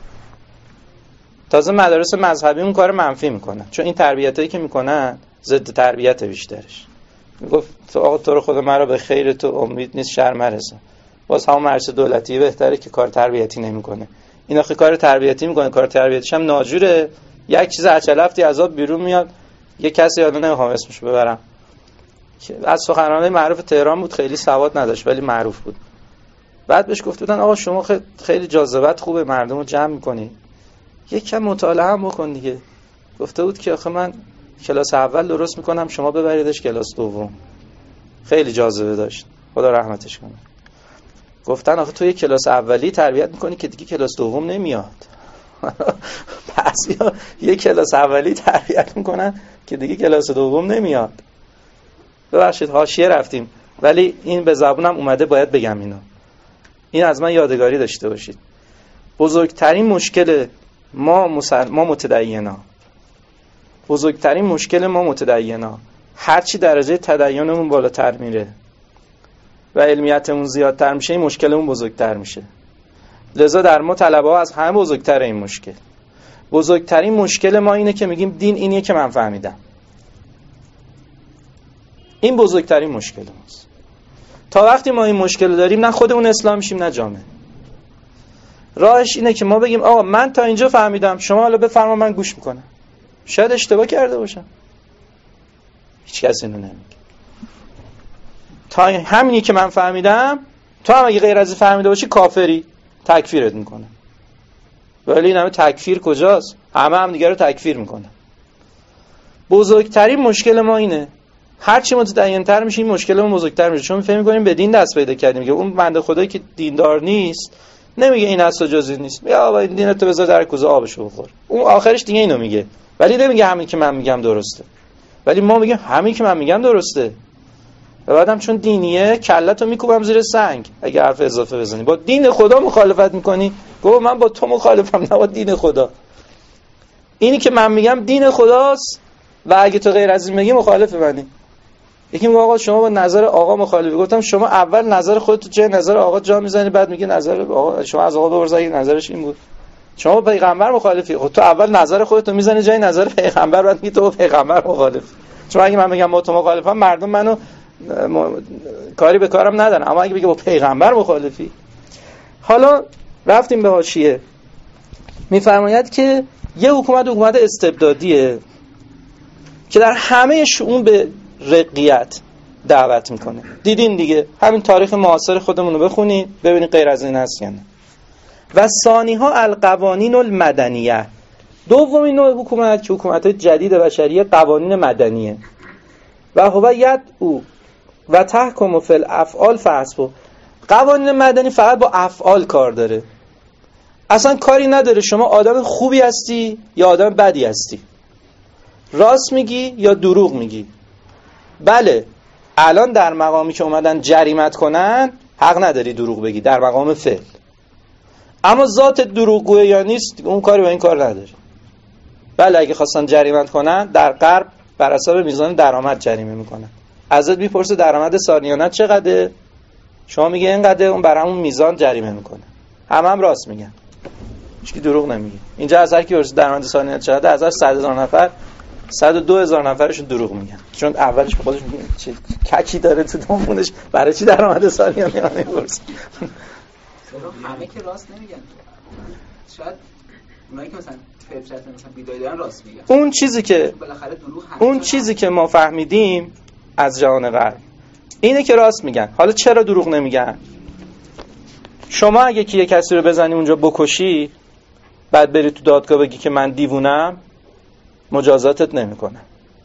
تازه مدارس مذهبی اون کار منفی میکنن، چون این تربیتایی که میکنن ضد تربیت بیشترش. میگفت آقا تو رو خدا مرا به خیر تو امید نیست شر مرسه. باز همون مدرسه دولتی بهتره که کار تربیتی نمیکنه. این آخه کار تربیتی میکنه، کار تربیتیش هم ناجوره. یک چیز اچلفتی عذاب بیرون میاد. یه کسی یادم نمیخوام اسمش ببرم که از سخنرانای معروف تهران بود، خیلی سواد نداشت ولی معروف بود. بعد بهش گفت بودن آقا شما خیلی جاذبت خوبه، مردم رو جمع میکنی، یک کم مطالعه هم بکن دیگه. گفته بود که آخه من کلاس اول درست میکنم، شما ببریدش کلاس دوم. خیلی جاذبه داشت، خدا رحمتش کنه. گفتن آخه تو یک کلاس اولی تربیت میکنی که دیگه کلاس دوم نمیاد. پس یا یک کلاس اولی تربیت میکنن که دیگه کلاس دوم نمیاد. ببخشید حاشیه رفتیم، ولی این به زبونم اومده باید بگم اینو. این از من یادگاری داشته باشید. بزرگترین مشکل ما متدینا، بزرگترین مشکل ما متدینا، هرچی درجه تدینمون بالاتر میره و علمیتمون زیادتر میشه، این مشکلمون بزرگتر میشه. لذا در ما طلبه ها از همه بزرگتره این مشکل. بزرگترین مشکل ما اینه که میگیم دین اینیه که من فهمیدم. این بزرگترین مشکل ماست. تا وقتی ما این مشکل داریم نه خودمون اسلام میشیم نه جامعه. راهش اینه که ما بگیم آقا من تا اینجا فهمیدم، شما حالا بفرما من گوش میکنم. شاید اشتباه کرده باشم، هیچ کسی اینو نمیگه. تا همینی که من فهمیدم، تو هم اگه غیر از این فهمیده باشی کافری، تکفیرت میکنه. ولی این همه تکفیر کجاست؟ همه دیگه رو تکفیر میکنه. بزرگترین مشکل ما اینه. هرچی متدین‌تر میشیم مشکلمون بزرگتر میشه، چون فکر می‌کنیم به دین دست پیدا کردیم. که اون بنده خدایی که دیندار نیست نمیگه این اصل جزئی نیست، یا آقا این دینت بذار در کوزه آبشو بخور. اون آخرش دیگه اینو میگه، ولی نمیگه همین که من میگم درسته. ولی ما میگیم همین که من میگم درسته. و بعدم چون دینیه کلتو میکوبم زیر سنگ اگه حرف اضافه بزنی. با دین خدا مخالفت میکنی، گفت من با تو مخالفم، نه با دین خدا. اینی که من میگم دین خداست و اگه تو غیر از این میگی مخالف منی. یکی میگه آقا شما با نظر آقا مخالفی. گفتم شما اول نظر خودت جای نظر آقا جا میزنی، بعد میگه نظر آقا، شما از آقا بپرس اگه نظرش این بود. شما با پیغمبر مخالفی، خب تو اول نظر خودت میزنی جای نظر پیغمبر، بعد میگی تو پیغمبر مخالف. چون اگه من بگم با تو مخالفم مردم منو کاری به کارم ندارن، اما اگه بگه با پیغمبر مخالفی. حالا رفتیم به حاشیه. میفرماید که یه حکومت استبدادیه که در همه شؤون به رقیت دعوت میکنه. دیدین دیگه، همین تاریخ معاصر خودمون رو بخونید ببینید غیر از این هست یا نه. و ثانیها القوانین المدنیه، دومین نوع حکومت که حکومت‌های جدید بشریه قوانین مدنیه. و هو یدعو و تحکم فی الافعال فحسب. قوانین مدنی فقط با افعال کار داره، اصلا کاری نداره شما آدم خوبی هستی یا آدم بدی هستی، راست میگی یا دروغ میگی. بله الان در مقامی که اومدن جریمت کنن حق نداری دروغ بگی در مقام فعل، اما ذات دروغگوه یا نیست اون کاری با این کار نداری. بله اگه خواستن جریمت کنن در غرب بر حسب میزان درآمد جریمه میکنن. ازت میپرسه درآمد سالیانه چقدره، شما میگه اینقدر، اون بر همون میزان جریمه میکنه. هم راست میگن، هیچکی دروغ نمیگه. اینجا از هر کی پرسید درآمد سالیانه چقدره، از 100,000 نفر 102,000 نفرشون دروغ میگن، چون اولش به خودش میگن چه ککی داره تو دامونش، برای چی درآمد سالیانه میپرسه. همه که راست نمیگن. شاید اونایی که مثلا فطرت مثلا بیداری دارن راست میگن. اون چیزی که ما فهمیدیم از جهان غرب اینه که راست میگن. حالا چرا دروغ نمیگن؟ شما اگه که یه کسی رو بزنی اونجا بکشی، بعد بری تو دادگاه بگی که من دیوونم، مجازاتت نمیکنه.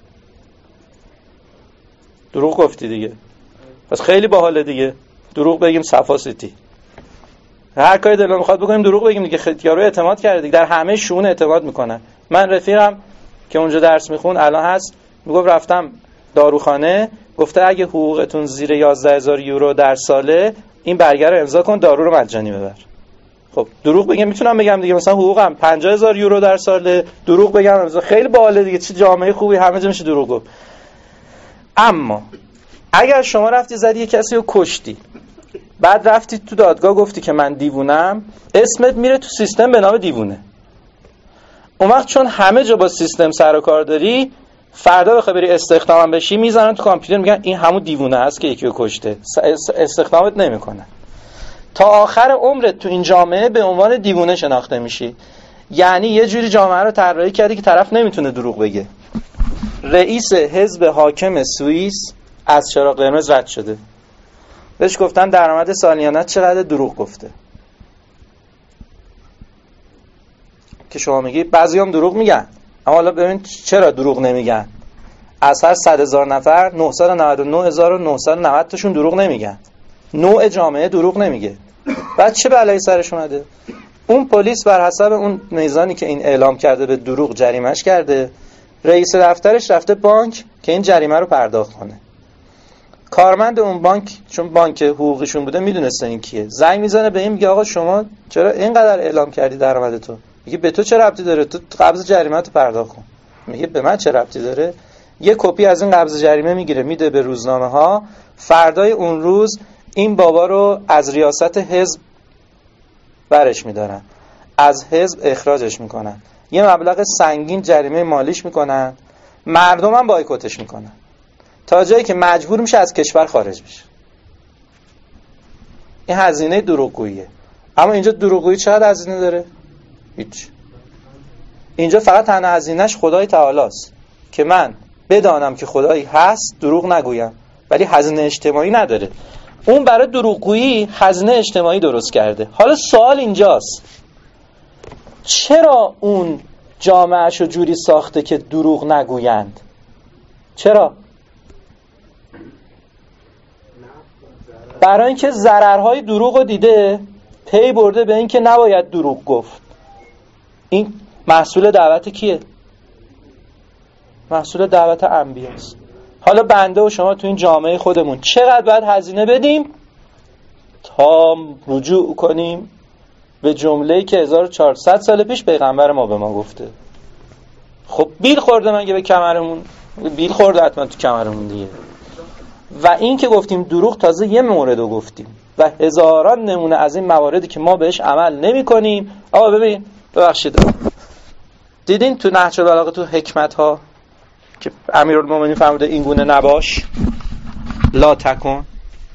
دروغ گفتی دیگه. پس خیلی باحاله دیگه. دروغ بگیم صفا سیتی. هر کاری دلمون میخواد بکنیم دروغ بگیم دیگه. یارو اعتماد کرده دیگه. در همه شون اعتماد میکنن. من رفیقم که اونجا درس میخون الان هست، میگفت رفتم داروخانه، گفته اگه حقوقتون زیر 11,000 یورو در ساله این برگه رو امضا کن، دارو رو مجانی ببر. خب دروغ بگم میتونم بگم دیگه مثلا حقوقم 50,000 یورو در ساله، دروغ بگم امضا، خیلی باحاله دیگه. چه جامعه خوبی، همه جا میشه دروغ گفت. اما اگر شما رفتی زدی یه کسی رو کشتی، بعد رفتی تو دادگاه گفتی که من دیوونم، اسمت میره تو سیستم به نام دیوونه. اون وقت چون همه جا با سیستم سر و کار داری، فردا بخوای بری استخدام بشی میزنن تو کامپیوتر میگن این همون دیوونه است که یکی رو کشته، استخدامت نمیکنه. تا آخر عمرت تو این جامعه به عنوان دیوونه شناخته میشی. یعنی یه جوری جامعه رو طراحی کردی که طرف نمیتونه دروغ بگه. رئیس حزب حاکم سوئیس از چراغ قرمز رد شده، بهش گفتن درآمد سالیانه چقدر، دروغ گفته. که شما میگی بعضیام دروغ میگن، اما حالا ببین چرا دروغ نمیگن. از هر 100,000 نفر 999,990 تاشون دروغ نمیگن. نوع جامعه دروغ نمیگه. بعد چه بلایی سرش اومده؟ اون پلیس بر حسب اون میزانی که این اعلام کرده به دروغ جریمهش کرده. رئیس دفترش رفته بانک که این جریمه رو پرداخت کنه. کارمند اون بانک، چون بانک حقوقیشون بوده، میدونسته این کیه، زنگ میزنه به این، میگه آقا شما چرا اینقدر اعلام کردی درآمدتو؟ میگه به تو چه ربطی داره؟ تو قبض جریمه‌تو پرداخت کن. میگه به من چه ربطی داره؟ یه کپی از این قبض جریمه میگیره میده به روزنامه‌ها. فردای اون روز این بابا رو از ریاست حزب برش میدارن، از حزب اخراجش میکنن، یه مبلغ سنگین جریمه مالیش میکنن، مردم هم بایکوتش میکنن تا جایی که مجبور میشه از کشور خارج بشه. این هزینه دروغگوییه. اما اینجا دروغگویی چقدر هزینه داره؟ هیچ. اینجا فقط تنها هزینه‌اش خدای تعالی است که من بدانم که خدایی هست، دروغ نگویم، ولی هزینه اجتماعی نداره. اون برای دروغگویی هزینه اجتماعی درست کرده. حالا سوال اینجاست، چرا اون جامعهشو جوری ساخته که دروغ نگویند؟ چرا؟ برای اینکه ضررهای دروغ رو دیده، پی برده به اینکه نباید دروغ گفت. این محصول دعوت کیه؟ محصول دعوت انبیاست. حالا بنده و شما تو این جامعه خودمون چقدر باید هزینه بدیم تا رجوع کنیم به جمله‌ای که 1400 سال پیش پیغمبر ما به ما گفته؟ خب بیل خورده مگه به کمرمون؟ بیل خورده حتما تو کمرمون دیگه. و این که گفتیم دروغ، تازه یه مورد رو گفتیم و هزاران نمونه از این مواردی که ما بهش عمل نمی کنیم. آقا ببین، ببخشید، دیدین تو نهج البلاغه تو حکمت ها که امیرالمومنین فرموده این گونه نباش، لا تکن؟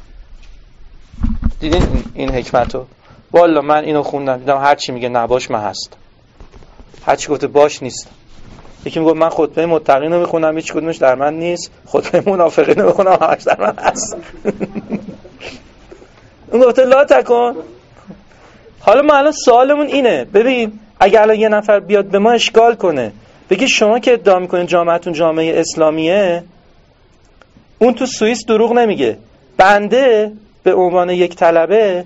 دیدین این حکمتو؟ والا من اینو خوندم دیدم هر چی میگه نباش من هست، هر چی گفته باش نیست. یکی میگه من خطبه متقین رو میخونم هیچ کدومش در من نیست، خطبه منافقین رو میخونم همش در من هست. اون گفته لا تکن. حالا ما الان سوالمون اینه، ببین اگه الان یه نفر بیاد به ما اشکال کنه بگی شما که ادعا میکنین جامعهتون جامعه اسلامیه، اون تو سوئیس دروغ نمیگه، بنده به عنوان یک طلبه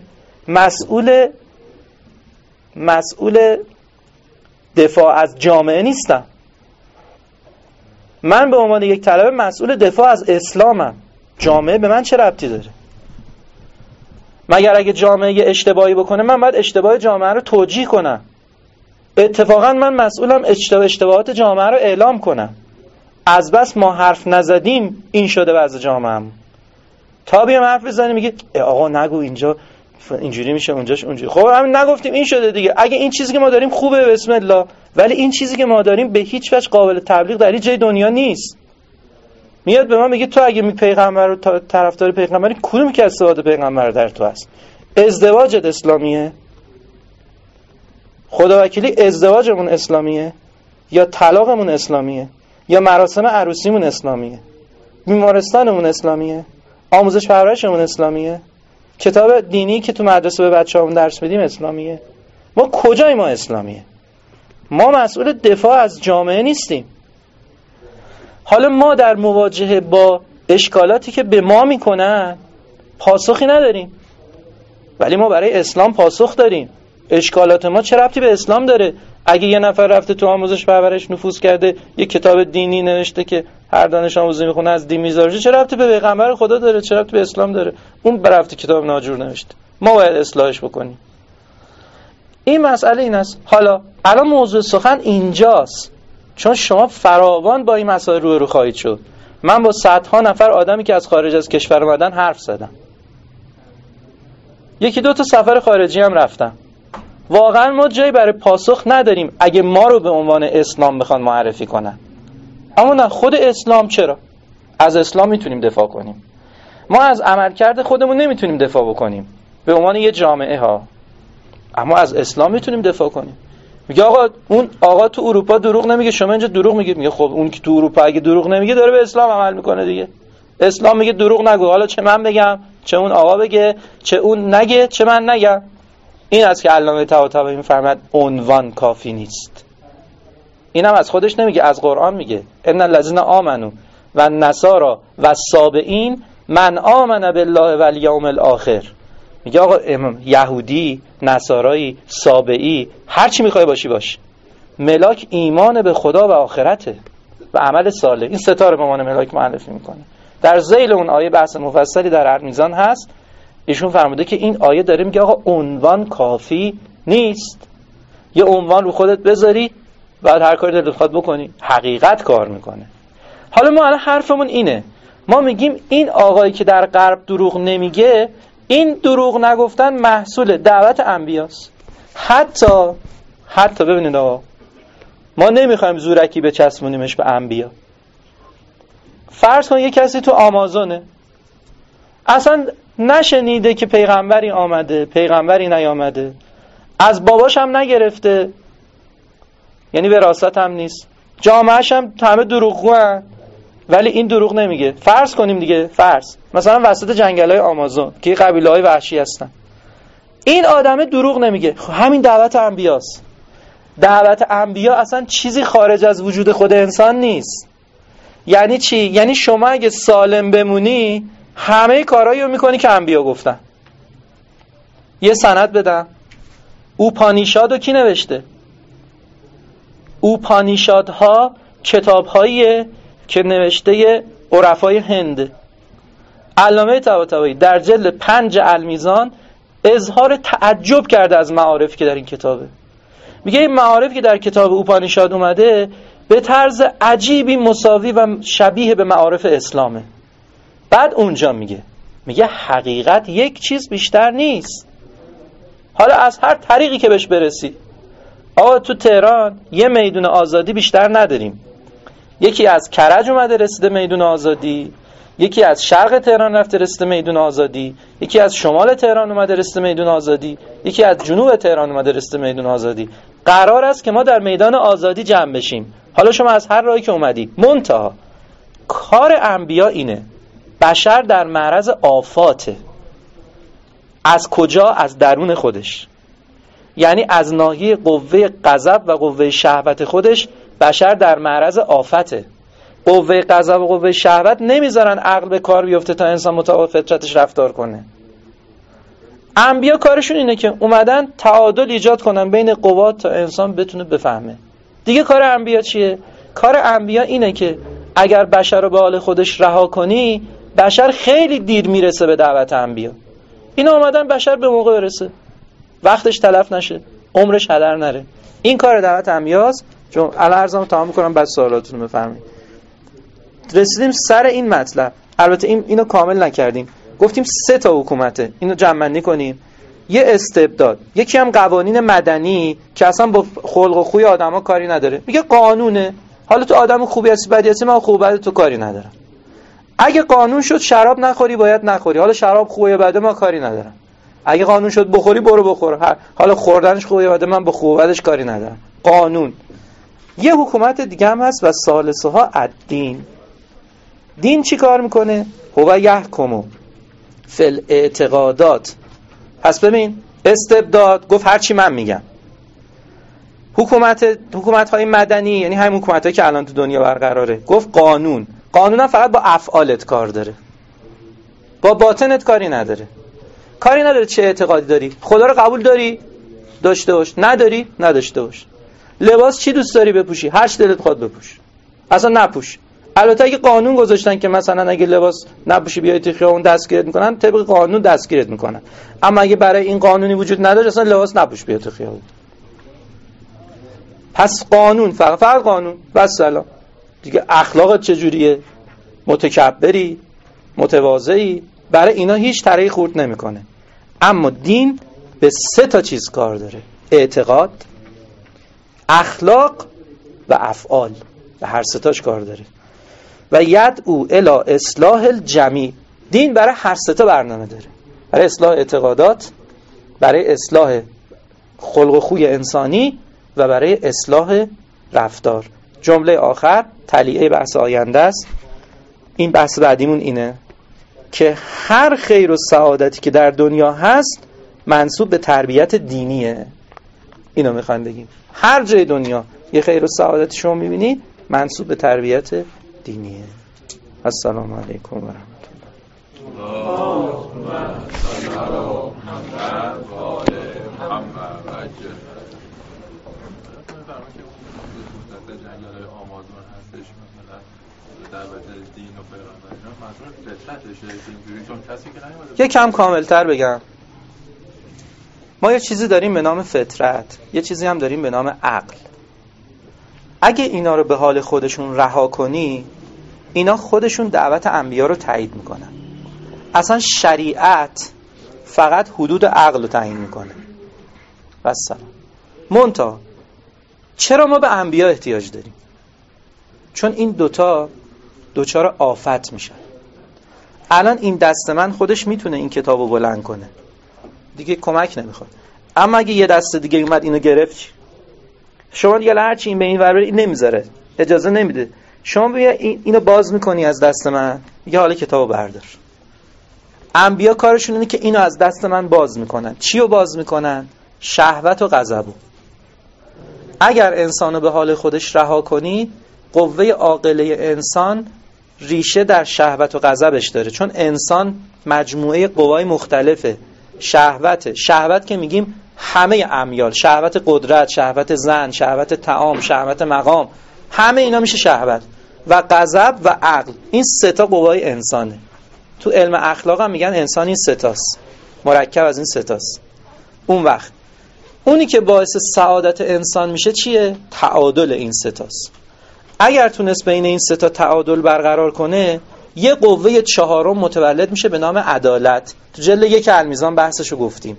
مسئول دفاع از جامعه نیستم. من به عنوان یک طلبه مسئول دفاع از اسلامم. جامعه به من چه ربطی داره؟ مگر اگه جامعه اشتباهی بکنه من باید اشتباه جامعه رو توجیه کنم. اتفاقا من مسئولم اشتباهات جامعه رو اعلام کنم. از بس ما حرف نزدیم این شده وضع جامعه. تا بیام حرف بزنیم میگه آقا نگو اینجا اینجوری میشه اونجاش اونجوری. خب همین نگفتیم این شده دیگه. اگه این چیزی که ما داریم خوبه بسم الله، ولی این چیزی که ما داریم به هیچ وجه قابل تبلیغ در هیچ جای دنیا نیست. میاد به ما میگه تو اگه پیغمبر رو طرفدار پیغمبری، کدومی که استفاده پیغمبر در تو هست؟ ازدواجت اسلامیه؟ خداوکیلی ازدواجمون اسلامیه یا طلاقمون اسلامیه یا مراسم عروسیمون اسلامیه؟ بیمارستانمون اسلامیه؟ آموزش پرورشمون اسلامیه؟ کتاب دینی که تو مدرسه به بچه‌هامون درس میدیم اسلامیه؟ ما کجای ما اسلامیه؟ ما مسئول دفاع از جامعه نیستیم. حالا ما در مواجهه با اشکالاتی که به ما میکنن پاسخی نداریم، ولی ما برای اسلام پاسخ داریم. اشکالات ما چه ربطی به اسلام داره؟ اگه یه نفر رفته تو آموزش پرورش نفوذ کرده، یه کتاب دینی نوشته که هر دانش آموزی میخونه از دین میذاره، چه ربطی به پیغمبر خدا داره؟ چه ربطی به اسلام داره؟ اون برفته کتاب ناجور نوشته، ما باید اصلاحش بکنیم. این مسئله این است. حالا الان موضوع سخن اینجاست، چون شما فراوان با این مسائل روبرو خواهید شد. من با صدها نفر آدمی که از خارج از کشور اومدن حرف زدم، یکی دو تا سفر خارجی هم رفتم. واقعا ما جایی برای پاسخ نداریم اگه ما رو به عنوان اسلام بخوان معرفی کنن. اما نه، خود اسلام چرا؟ از اسلام میتونیم دفاع کنیم. ما از عملکرد خودمون نمیتونیم دفاع بکنیم به عنوان یه جامعه ها، اما از اسلام میتونیم دفاع کنیم. میگه آقا اون آقا تو اروپا دروغ نمیگه، شما اینجا دروغ میگید. میگه خب اون که تو اروپا اگه دروغ نمیگه داره به اسلام عمل میکنه دیگه. اسلام میگه دروغ نگو، حالا چه من بگم، چه اون آقا بگه، چه اون نگه، چه من نگم. این است که علامه طباطبایی میفرماد عنوان کافی نیست. اینم از خودش نمیگه، از قرآن میگه ان الذين آمنوا و النصارى و السابئین من آمن بالله و الیوم الاخر. میگه آقا یهودی، نصارایی، سابئی، هر چی میخوای باشی باش، ملاک ایمان به خدا و آخرته و عمل صالح. این ستاره به عنوان ملاک معرفی میکنه. در ذیل اون آیه بحث مفصلی در هر میزان هست. ایشون فرموده که این آیه داره میگه آقا عنوان کافی نیست. یه عنوان رو خودت بذاری بعد هر کاری دلت بخواد بکنی. حقیقت کار میکنه. حالا ما الان حرفمون اینه، ما میگیم این آقایی که در غرب دروغ نمیگه، این دروغ نگفتن محصول دعوت انبیاست. حتی ببینید آقا، ما نمیخوایم زورکی بچسبونیمش به انبیا. فرض کن یه کسی تو آمازونه اصلا نشنیده که پیغمبری آمده، پیغمبری نیامده، از باباش هم نگرفته، یعنی وراثت هم نیست، جامعهش هم همه دروغگوئن، ولی این دروغ نمیگه. فرض کنیم دیگه، فرض مثلا وسط جنگل‌های آمازون که قبیله‌های وحشی هستن، این آدم دروغ نمیگه. همین دعوت انبیاست. دعوت انبیا اصلا چیزی خارج از وجود خود انسان نیست. یعنی چی؟ یعنی شما اگه سالم بمونی همه کارهایی رو میکنی که انبیا گفتن. یه سند بدم. اوپانیشاد رو کی نوشته؟ اوپانیشادها کتاب‌هاییه که نوشته عرفای هند. علامه طباطبایی در جلد 5 المیزان اظهار تعجب کرده از معارفی که در این کتابه. میگه این معارفی که در کتاب اوپانیشاد اومده به طرز عجیبی مساوی و شبیه به معارف اسلامه. بعد اونجا میگه حقیقت یک چیز بیشتر نیست. حالا از هر طریقی که بهش برسی، آقا تو تهران یه میدون آزادی بیشتر نداریم. یکی از کرج اومده رسیده میدون آزادی، یکی از شرق تهران رفته رسیده میدون آزادی، یکی از شمال تهران اومده رسیده میدون آزادی، یکی از جنوب تهران اومده رسیده میدون آزادی. قرار است که ما در میدان آزادی جمع بشیم. حالا شما از هر راهی که اومدی، منتها کار انبیا اینه، بشر در معرض آفاته. از کجا؟ از درون خودش. یعنی از ناحیه قوه غضب و قوه شهوت خودش بشر در معرض آفته. قوه غضب و قوه شهوت نمیذارن عقل به کار بیفته تا انسان مطابق فطرتش رفتار کنه. انبیا کارشون اینه که اومدن تعادل ایجاد کنن بین قوات تا انسان بتونه بفهمه. دیگه کار انبیا چیه؟ کار انبیا اینه که اگر بشر رو به حال خودش رها کنی، بشر خیلی دیر میرسه به دعوت انبیا. اینا اومدن بشر به موقع برسه، وقتش تلف نشه، عمرش هدر نره. این کار دعوت انبیاست. چون الان عرضمو تمام می‌کنم بعد سوالاتتون رو بفرمایید. رسیدیم سر این مطلب. البته اینو کامل نکردیم. گفتیم 3 تا حکومته. اینو جمع‌بندی کنیم. یه استبداد، یکی هم قوانین مدنی که اصلا با خلق و خوی آدما کاری نداره. میگه قانونه. حالا تو آدم خوبی هستی بدی هستی، من خوب بد تو کاری ندارم. اگه قانون شد شراب نخوری باید نخوری. حالا شراب خوبه یا بده ما کاری ندارم. اگه قانون شد بخوری برو بخور، حالا خوردنش خوبه یا من با خوبش کاری ندارم. قانون. یه حکومت دیگه هم هست و ثالثها الدین. دین چی کار میکنه؟ هو یحکم فی الاعتقادات. پس ببین استبداد گفت هر چی من میگم. حکومت های مدنی یعنی همین حکومت هایی که الان تو دنیا برقراره، گفت قانون. قانون هم فقط با افعالت کار داره، با باطنت کاری نداره. کاری نداره چه اعتقادی داری. خدا رو قبول داری؟ داشته باش. نداری؟ نداشته باش. لباس چی دوست داری بپوشی؟ هر چی دلت خواهد بپوش، اصلا نپوش. البته اگه قانون گذاشتن که مثلا اگه لباس نپوشی بیای تو خیابون دستگیرت میکنن، طبق قانون دستگیرت میکنن. اما اگه برای این قانونی وجود نداره اصلا لباس نپوش بیای تو خیابون. پس قانون، فقط قانون بس. سلام دیگه. اخلاقت چجوریه؟ متکبری؟ متواضعی؟ برای اینا هیچ طرحی خورد نمیکنه. اما دین به 3 چیز کار داره: اعتقاد، اخلاق و افعال. به هر 3 کار داره. و یدعو الی اصلاح الجمیع. دین برای هر 3 برنامه داره: برای اصلاح اعتقادات، برای اصلاح خلق و خوی انسانی و برای اصلاح رفتار. جمله آخر تلیعه بحث آینده است. این بحث بعدیمون اینه که هر خیر و سعادتی که در دنیا هست منسوب به تربیت دینیه. اینو میخوایم بگیم. هر جای دنیا یه خیر و سعادتی شما میبینی منسوب به تربیت دینیه. السلام علیکم و رحمت یه کم کاملتر بگم. ما یه چیزی داریم به نام فطرت، یه چیزی هم داریم به نام عقل. اگه اینا رو به حال خودشون رها کنی، اینا خودشون دعوت انبیا رو تایید میکنن. اصلا شریعت فقط حدود عقل رو تعیین میکنه. والسلام. منتها چرا ما به انبیا احتیاج داریم؟ چون این دوتا دوچار آفت میشن. الان این دست من خودش میتونه این کتابو بلند کنه، دیگه کمک نمیخواد. اما اگه یه دست دیگه اومد اینو گرفت، شما دیگه هرچی این به این ور بره این نمیذاره، اجازه نمیده. شما بیا اینو باز میکنی از دست من، میگه حالا کتابو بردار. انبیا کارشون اینه که اینو از دست من باز میکنن. چیو باز میکنن؟ شهوت و غضبو. اگر انسانو به حال خودش رها کنی، قوه عاقله انسان ریشه در شهوت و غضبش داره. چون انسان مجموعه قوای مختلفه. شهوت که میگیم همه امیال، شهوت قدرت، شهوت زن، شهوت طعام، شهوت مقام، همه اینا میشه شهوت. و غضب و عقل، این 3 قوای انسانه. تو علم اخلاق هم میگن انسان این 3 تاست، مرکب از این 3 تاست. اون وقت اونی که باعث سعادت انسان میشه چیه؟ تعادل این 3 تاست. اگر تونست بین این 3 تعادل برقرار کنه، یه قوه 4 متولد میشه به نام عدالت. تو جلد 1 المیزان بحثشو گفتیم.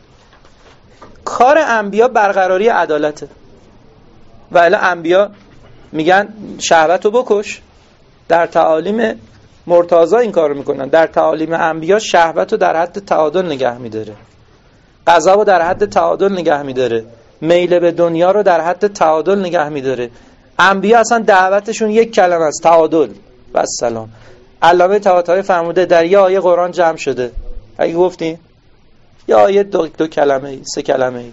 کار انبیا برقراری عدالته. و الا انبیا میگن شهوتو بکش. در تعالیم مرتضی این کارو میکنن. در تعالیم انبیا شهوتو در حد تعادل نگه میداره، غضبو در حد تعادل نگه میداره، میل به دنیا رو در حد تعادل نگه میداره. انبیا اصلا دعوتشون یک کلمه است: تعادل. و سلام. علامه طباطبایی فرموده در یه آیه قرآن جمع شده. اگه گفتیم یه آیه 2 کلمه 3 کلمه: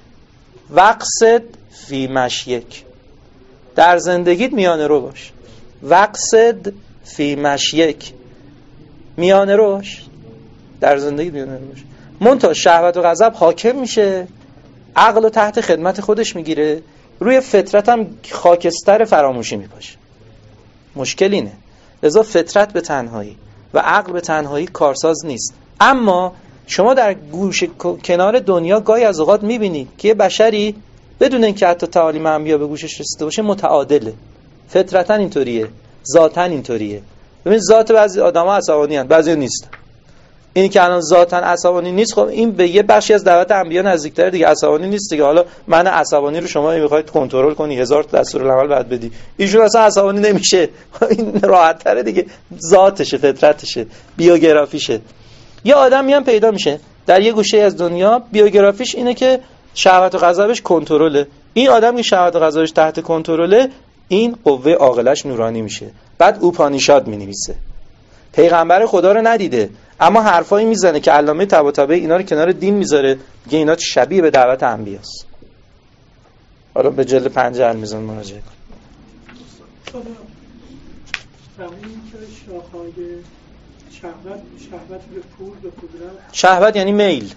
وقصد فی مشیک. در زندگیت میانه رو باش. وقصد فی مشیک، میانه رو باش. در زندگیت میانه رو باش. منتها شهوت و غضب حاکم میشه، عقل رو تحت خدمت خودش میگیره، روی فطرت هم خاکستر فراموشی میپاشه. مشکل اینه. لذا فطرت به تنهایی و عقل به تنهایی کارساز نیست. اما شما در گوشه کنار دنیا گاهی از اوقات میبینی که یه بشری بدون اینکه حتی تعالیم انبیا به گوشش رسیده باشه متعادله. فطرتاً اینطوریه، ذاتاً اینطوریه. ببین ذات بعضی آدم‌ها عصبانی هستند، بعضی نیستن. این که الان ذاتاً عصبانی نیست، خب این به یه بخشی از دعوت انبیا نزدیک‌تره دیگه. عصبانی نیست دیگه. حالا من عصبانی رو شما می‌خواید کنترل کنی، 1000 دستورالعمل بعد بدی. ایشون اصلا عصبانی نمیشه. این راحت‌تره دیگه. ذاتشه، فطرتشه، بیوگرافیشه. یه آدم میان پیدا میشه در یه گوشه از دنیا بیوگرافیش اینه که شهوت و غضبش کنترله. این آدم که شهوت و غضبش تحت کنترله، این قوه عاقلش نورانی میشه. بعد اوپانیشاد مینویسه. پیغمبر خدا رو ندیده اما حرفایی میزنه که علامه طباطبایی اینا رو کنار دین میذاره، میگه اینا شبیه به دعوت انبیاست. حالا به جلد 5 المیزان مراجعه کن. زمانی که شاخه‌های شهوت به پول، به قدرت، شهوت یعنی میل.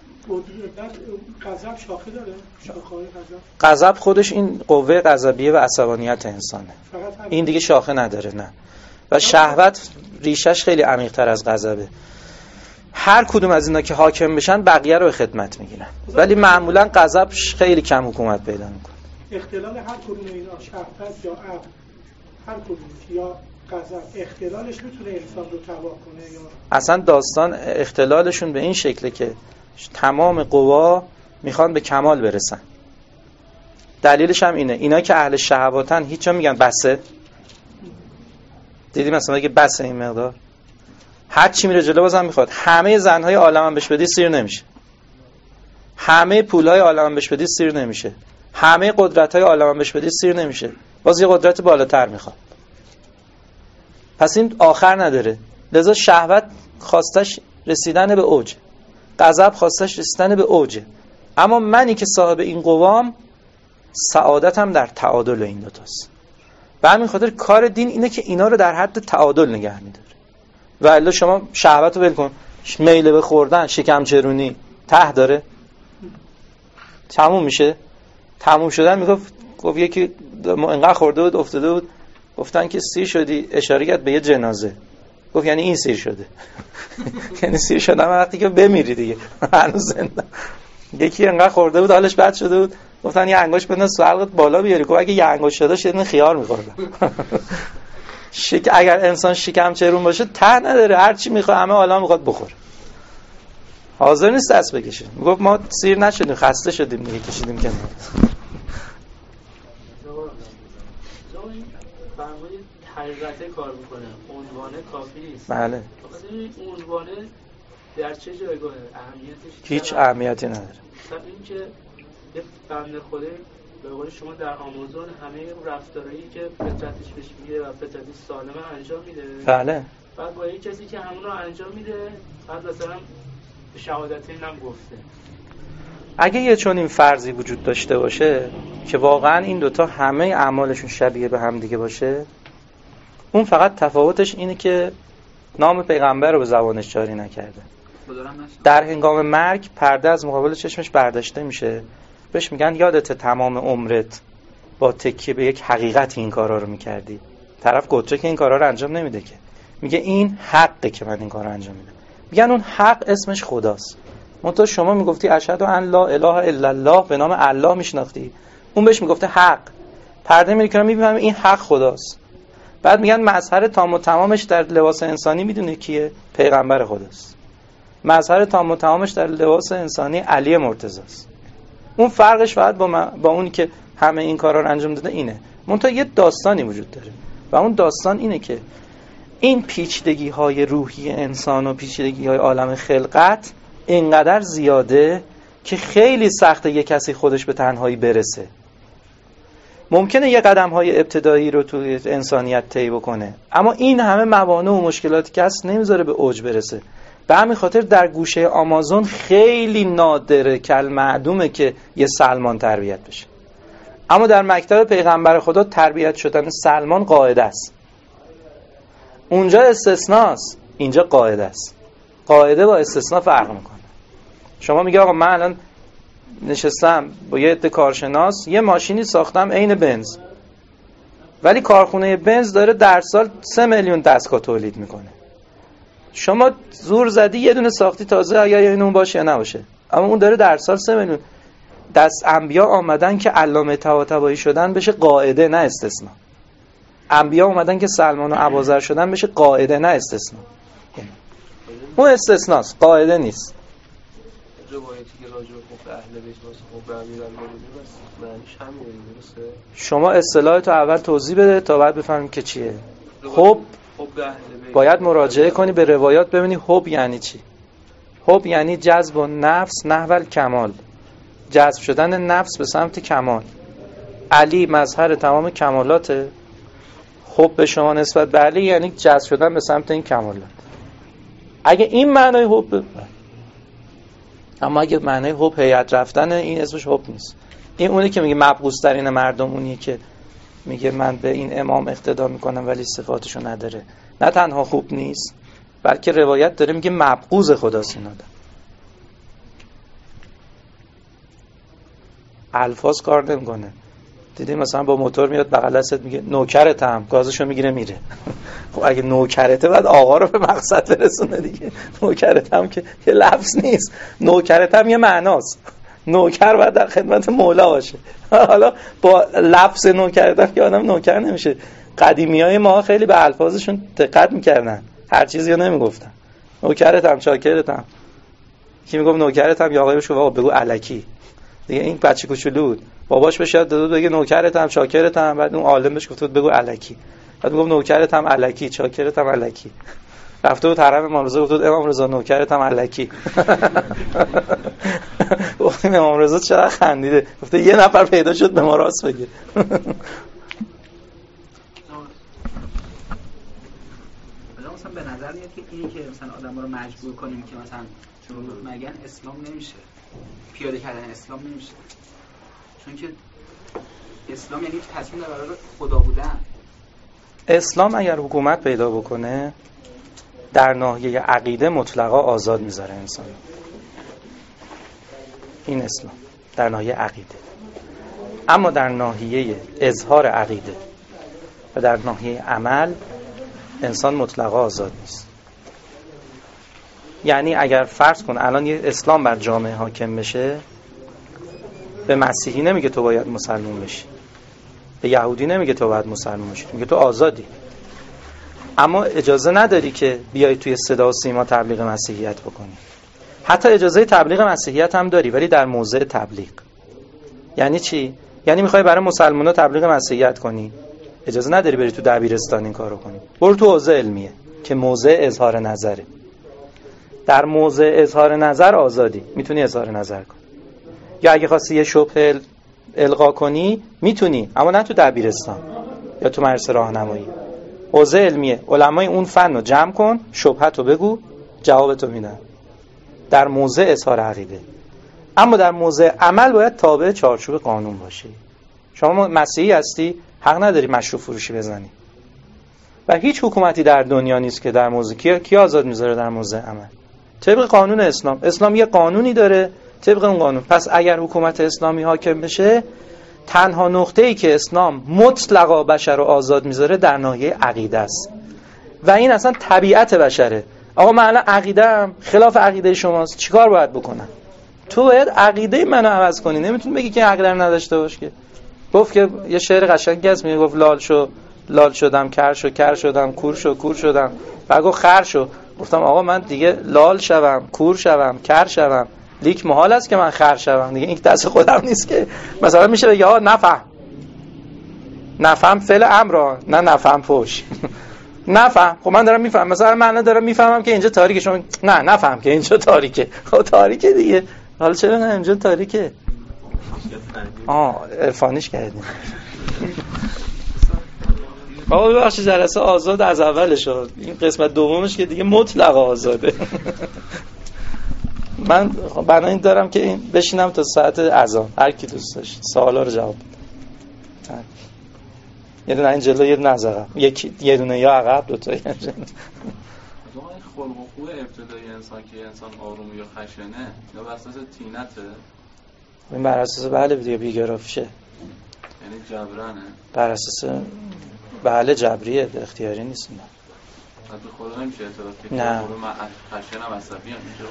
غضب شاخه داره، شاخه‌های غضب. غضب خودش این قوه غضبیه و عصبانیت انسانه. این دیگه شاخه نداره، نه. و شهوت ریشش خیلی عمیق‌تر از غضبه. هر کدوم از اینا که حاکم بشن بقیه رو به خدمت میگیرن، ولی معمولا غضب خیلی کم حکومت پیدا میکنه. اختلال هر کدوم اینا، شهوت یا عقل، هر کدوم یا غضب، اختلالش میتونه انسان رو تباه کنه یا اصلا داستان اختلالشون به این شکله که تمام قوا میخوان به کمال برسن. دلیلش هم اینه، اینا که اهل شهواتن هیچ جا میگن بسه. دیدی مثلا میگه بسه این مقدار، هر چی میره جلو بازم میخواد. همه زنهای عالم هم بهش بدی سیر نمیشه، همه پولهای عالم هم بهش بدی سیر نمیشه، همه قدرتهای عالم هم بهش بدی سیر نمیشه، باز یه قدرت بالاتر میخواد. پس این آخر نداره. لذا شهوت خواستش رسیدن به اوج، غضب خواستش رسیدن به اوج. اما منی که صاحب این قوام، سعادتم در تعادل این دوتاست. به همین خاطر کار دین اینه که اینا رو در حد تعادل نگه میداره. و الا شما شهوت رو ول کن، میل به خوردن، شکم چرونی ته داره، تموم میشه. تموم شدن میگفت یکی انقدر خورده بود افتاده بود، گفتن که سیر شدی، اشاره کرد به یه جنازه، گفت یعنی این سیر شده. یعنی سیر شدن وقتی که بمیری دیگه، هنوز زنده. یکی انقدر خورده بود حالش بد شده بود، گفتن یه انگوش بنداز تو حلقت بالا بیاری، گفت اگه یه انگوش شده شدن خیار می‌خوردم. اگر انسان شکم چرون باشه ته نداره، هر چی میخواد همه عالم میخواد بخوره، حاضر نیست دست بکشه. میگفت ما سیر نشدیم، خسته شدیم دیگه، کشیدیم کنار. فرمایید حقیقت کار میکنه، عنوانه کافی نیست. بله. این عنوانه در چه جایگاه اهمیتش؟ هیچ اهمیتی نداره. مثلا این که یه بنده خدا به قول شما در آمازون همه رفتارهایی که فطرتش بهش میگه و فطرتش سالمه انجام میده. بله. بعد با یک کسی که همون رو انجام میده، بعد مثلا شهادتین هم گفته. اگه یه چون این فرضی وجود داشته باشه که واقعا این دوتا همه اعمالشون شبیه به هم دیگه باشه، اون فقط تفاوتش اینه که نام پیغمبر رو به زبانش جاری نکرده. در هنگام مرگ پرده از مقابل چشمش برداشته میشه، بهش میگن یادت تمام عمرت با تکیه به یک حقیقت این کارا رو میکردی. طرف گوشه که این کارا رو انجام نمیده، که میگه این حقه که من این کارا رو انجام میدم. میگن اون حق اسمش خداست. منتها شما میگفتی اشهد ان لا اله الا الله، به نام الله میشناختی، اون بهش میگفته حق. پرده میکنه میبینم این حق خداست. بعد میگن مظهر تام و تمامش در لباس انسانی میدونه کیه؟ پیغمبر خداست. مظهر تام و تمامش در لباس انسانی علی مرتضی است. اون فرقش فقط با اونی که همه این کارا رو انجام داده اینه. منتها یه داستانی وجود داره و اون داستان اینه که این پیچیدگی‌های روحی انسان و پیچیدگی‌های عالم خلقت اینقدر زیاده که خیلی سخته یه کسی خودش به تنهایی برسه. ممکنه یه قدم‌های ابتدایی رو توی انسانیت طی بکنه، اما این همه موانع و مشکلاتی که هست نمیذاره به اوج برسه. به همین خاطر در گوشه آمازون خیلی نادره، کل معدومه که یه سلمان تربیت بشه. اما در مکتب پیغمبر خدا تربیت شدن سلمان قاعده است. اونجا استثناست، اینجا قاعده است. قاعده با استثناء فرق میکنه. شما میگه آقا من الان نشستم با یه عده کارشناس یه ماشینی ساختم عین بنز، ولی کارخونه بنز داره در سال 3 میلیون دستگاه تولید میکنه. شما زور زدی یه دونه ساختی تازه، یا این اون باشه یا نباشه، اما اون داره در سال 3 میلیون. دست انبیا آمدن که علامه طباطبایی شدن بشه قاعده نه استثناء. انبیا اومدن که سلمان و ابوذر شدن بشه قاعده نه استثناء. اون استثناست، قاعده نیست. روایتی که راجع به حب اهل بیت واسه حب امیرالمومنین است، معنیش همینه درسته؟ شما اصطلاح تو اول توضیح بده تا بعد بفهمیم که چیه. حب باید مراجعه کنی به روایات ببینی حب یعنی چی. حب یعنی جذب نفس نحو الکمال، جذب شدن نفس به سمت کمال. علی مظهر تمام کمالاته. حب به شما نسبت به علی یعنی جذب شدن به سمت این کمالات. اگه این معنای حب، اما اگه معنای حب هیئت رفتن، این اسمش حب نیست. این اونی که میگه مبغوث ترین مردم، اونیه که میگه من به این امام اقتدا میکنم ولی صفاتشو نداره. نه تنها خوب نیست، بلکه روایت داره میگه مبغوض خداست این آدم. الفاظ کار نمیکنه. دیدی مثلا با موتور میاد بغل دستت میگه نوکرتم، گازشو میگیره میره. خب اگه نوکرته بعد آقا رو به مقصد برسونه دیگه. نوکرتم که یه لفظ نیست، نوکرتم یه معناست. نوکر باید در خدمت مولا باشه. حالا با لفظ نوکرتم که آدم نوکر نمیشه. قدیمیای ما خیلی به الفاظشون دقت میکردن، هر چیزی رو نمیگفتن. نوکرتم، چاکرتم. کی میگفت نوکرتم یا آقای شو بگو الکی دیگه. این بچه کوچولو بود، باباش بهش یاد داد بگه نوکرتم چاکرتم، بعد اون عالم بهش گفت بگو الکی، بعد میگفت نوکرتم الکی چاکرتم الکی. رفته بود حرم امام رضا گفت امام رضا نوکرتم الکی. گفتیم امام رضا چرا خندیده؟ گفته یه نفر پیدا شد به ما راست بگه. مثلا به نظر میاد که اینی که مثلا آدم‌ها رو مجبور کنیم که مثلا چون مگن اسلام نمیشه، پیاده کردن اسلام نمیشه، چون که اسلام یعنی تصمیم برای خدا بودن. اسلام اگر حکومت پیدا بکنه در ناحیه عقیده مطلقا آزاد میذاره انسان. این اسلام در ناحیه عقیده، اما در ناحیه اظهار عقیده و در ناحیه عمل انسان مطلقا آزاد نیست. یعنی اگر فرض کن الان یه اسلام بر جامعه حاکم بشه، به مسیحی نمیگه تو باید مسلمان بشی، به یهودی نمیگه تو باید مسلمان بشی، میگه تو آزادی، اما اجازه نداری که بیای توی صدا و سیما تبلیغ مسیحیت بکنی. حتی اجازه تبلیغ مسیحیت هم داری ولی در موضع تبلیغ. یعنی چی؟ یعنی میخوای برای مسلمان‌ها تبلیغ مسیحیت کنی، اجازه نداری بری تو دبیرستان این کارو کنی، برو تو حوزه علمیه که موضع اظهار نظره. در موضع اظهار نظر آزادی، میتونی اظهار نظر کنی، یا اگه خواستی یه شبهه القا کنی میتونی، اما نه تو دبیرستان یا تو مدرسه راهنمایی. حوزه علمیه، علمای اون فن رو جمع کن، شبهتو بگو، جوابتو میدن. در موضع اظهار عقیده. اما در موضع عمل باید تابع چارچوب قانون باشی. شما مسیحی هستی، حق نداری مشروب فروشی بزنی. و هیچ حکومتی در دنیا نیست که در موضع کی آزاد میذاره در موضع عمل. طبق قانون اسلام یه قانونی داره، طبق اون قانون. پس اگر حکومت اسلامی حاکم بشه، تنها نقطه‌ای که اسلام مطلقا بشر رو آزاد میذاره در ناحیه عقیده است. و این اصلا طبیعت بشره. آقا من الان عقیده‌ام خلاف عقیده شماست، چیکار باید بکنم؟ تو باید عقیده منو عوض کنی. نمیتونی بگی که عقیده رو نداشته باش. که گفت که یه شعر قشنگی هست میگه، گفت لال شدم، کر شدم، کور شدم. بعد گفت خر شو. گفتم آقا من دیگه لال شوم، کور شوم، کر شوم، لیک محال است که من خر شوم دیگه. این دست خودم نیست که مثلا میشه بگه آقا نفهم فعل امر، نه نفهم فوش. نفهم. خب من دارم میفهم، مثلا من دارم میفهمم که اینجا تاریکه، شما نه نفهم که اینجا تاریکه. خب تاریکه دیگه، حالا چرا نه اینجا تاریکه؟ عرفانیش کردیم. آقا ببخشید جلسه آزاد از اولش شد، این قسمت دومش که دیگه مطلق آزاده. من بنابراین دارم که این بشینم تا ساعت اذان، هر کی دوست داشت سوالا رو جواب بده. یه دونه این جلو، یه دونه از عقب، یه دونه یا عقب، دو تا. خلق و خوی ابتدایی انسان که انسان آروم یا خشنه یا بر اساس طینته؟ این بر اساس بله دیگه بیوگرافیشه، یعنی جبرانه. بر اساس بله جبریه، اختیاری نیست. نه به خدا نمیشه اعتراض که نه. من خشنم عصبی ام، چرا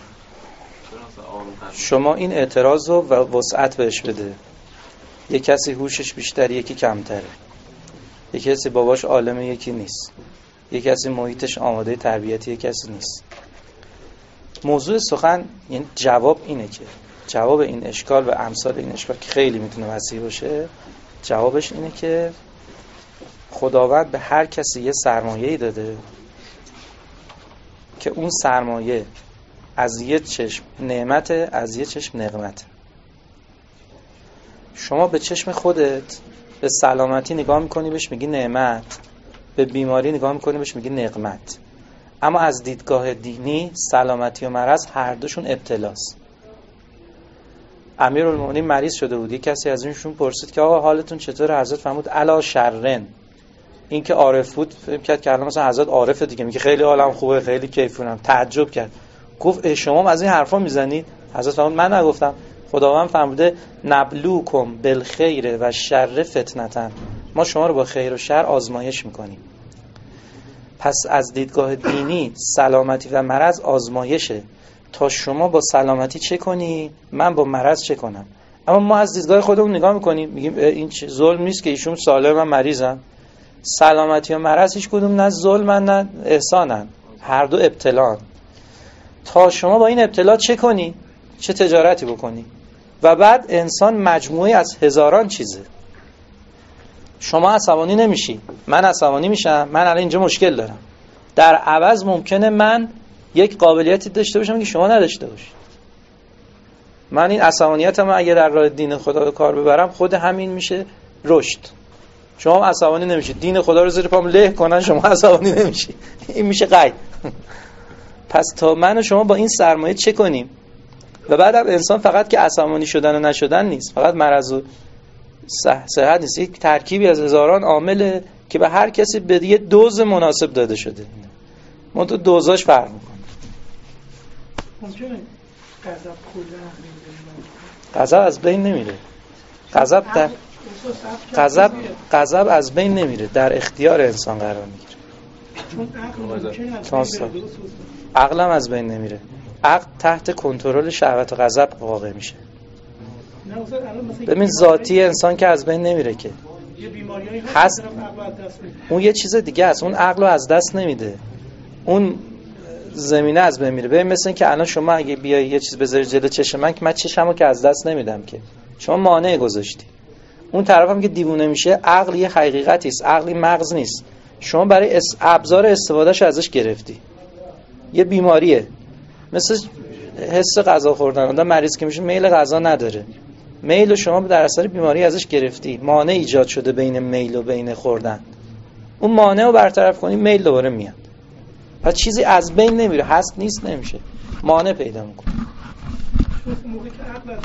آروم؟ شما این اعتراض رو وسعت بهش بده. یک کسی هوشش بیشتر، یکی کمتره. یک کسی باباش عالمه، یکی نیست. یک کسی محیطش آماده تربیتی، یک کسی نیست. موضوع سخن یعنی جواب اینه که جواب این اشکال و امثال این اشکال که خیلی میتونه وسیع باشه، جوابش اینه که خداوند به هر کسی یه سرمایه‌ای داده که اون سرمایه از یه چشم نعمت، از یه چشم نقمت. شما به چشم خودت به سلامتی نگاه میکنی بهش میگی نعمت، به بیماری نگاه میکنی بهش میگی نقمت. اما از دیدگاه دینی سلامتی و مرض هر دوشون ابتلاست. امیرالمومنین مریض شده بود، یک کسی از اینشون پرسید که آقا حالتون چطوره؟ حضرت فرمود الا شرن. این که عارف بود فهم کرد که الان مثلا حضرت عارفه دیگه، میگه خیلی حالم خوبه، خیلی کیفونم. تعجب کرد، گفت شما از این حرفا میزنید؟ حضرت فرمود من نگفتم، خداوند فرموده نبلوکم بالخیر و شر فتنتن، ما شما رو با خیر و شر آزمایش میکنیم. پس از دیدگاه دینی سلامتی و مرض آزمایشه تا شما با سلامتی چه کنی، من با مرض چه کنم. اما ما از دیدگاه خودمون نگاه میکنیم میگیم این ظلم نیست که ایشون سالم من مریضم. سلامتی و مرض هیچ کدوم نه ظلمن نه احسانن، هر دو ابتلان. تا شما با این ابتلا چه کنی، چه تجارتی بکنی. و بعد انسان مجموعی از هزاران چیزه. شما عصبانی نمیشی، من عصبانی میشم، من الان اینجا مشکل دارم. در عوض ممکنه من یک قابلیتی داشته باشم که شما نداشته باشید. من این عصبانیتم اگه در راه دین خدا به کار ببرم، خود همین میشه رشد. شما عصبانی نمیشید، دین خدا رو زیر پام له کنن شما عصبانی نمیشید، این میشه قید. پس تا من و شما با این سرمایه چه کنیم؟ و بعدم انسان فقط که عصبانی شدن و نشدن نیست، فقط مرض و صحت نیست، یک ترکیبی از هزاران عامله که به هر کسی به یه دوز مناسب داده شده. من تو دوزاش فرق میکنه. ممکنه غضب از بین نمیره. غضب از بین نمیره، در اختیار انسان قرار میگیره. عقلم از بین نمیره. عقل تحت کنترل شهوت و غضب واقع میشه. ببین ذاتی انسان که از بین نمیره که هست، اون یه چیز دیگه است. اون عقل رو از دست نمیده، اون زمینه از بین میره. ببین مثلا که الان شما اگه بیای یه چیز بذاری جلوی چشم من، که من چشمو که از دست نمیدم که، شما مانع گذاشتی. اون طرفم که دیوونه میشه، عقل یه حقیقتی است، عقلی مغز نیست. شما برای ابزار استفادهش ازش گرفتی. یه بیماریه، مثل حس غذا خوردن. آدم مریض که میشه میل غذا نداره، میل شما در اثر بیماری ازش گرفتی، مانع ایجاد شده بین میل و بین خوردن. اون مانع رو برطرف کنی، میل دوباره میاد. پس چیزی از بین نمیره، هست نیست نمیشه، مانع پیدا میکنه.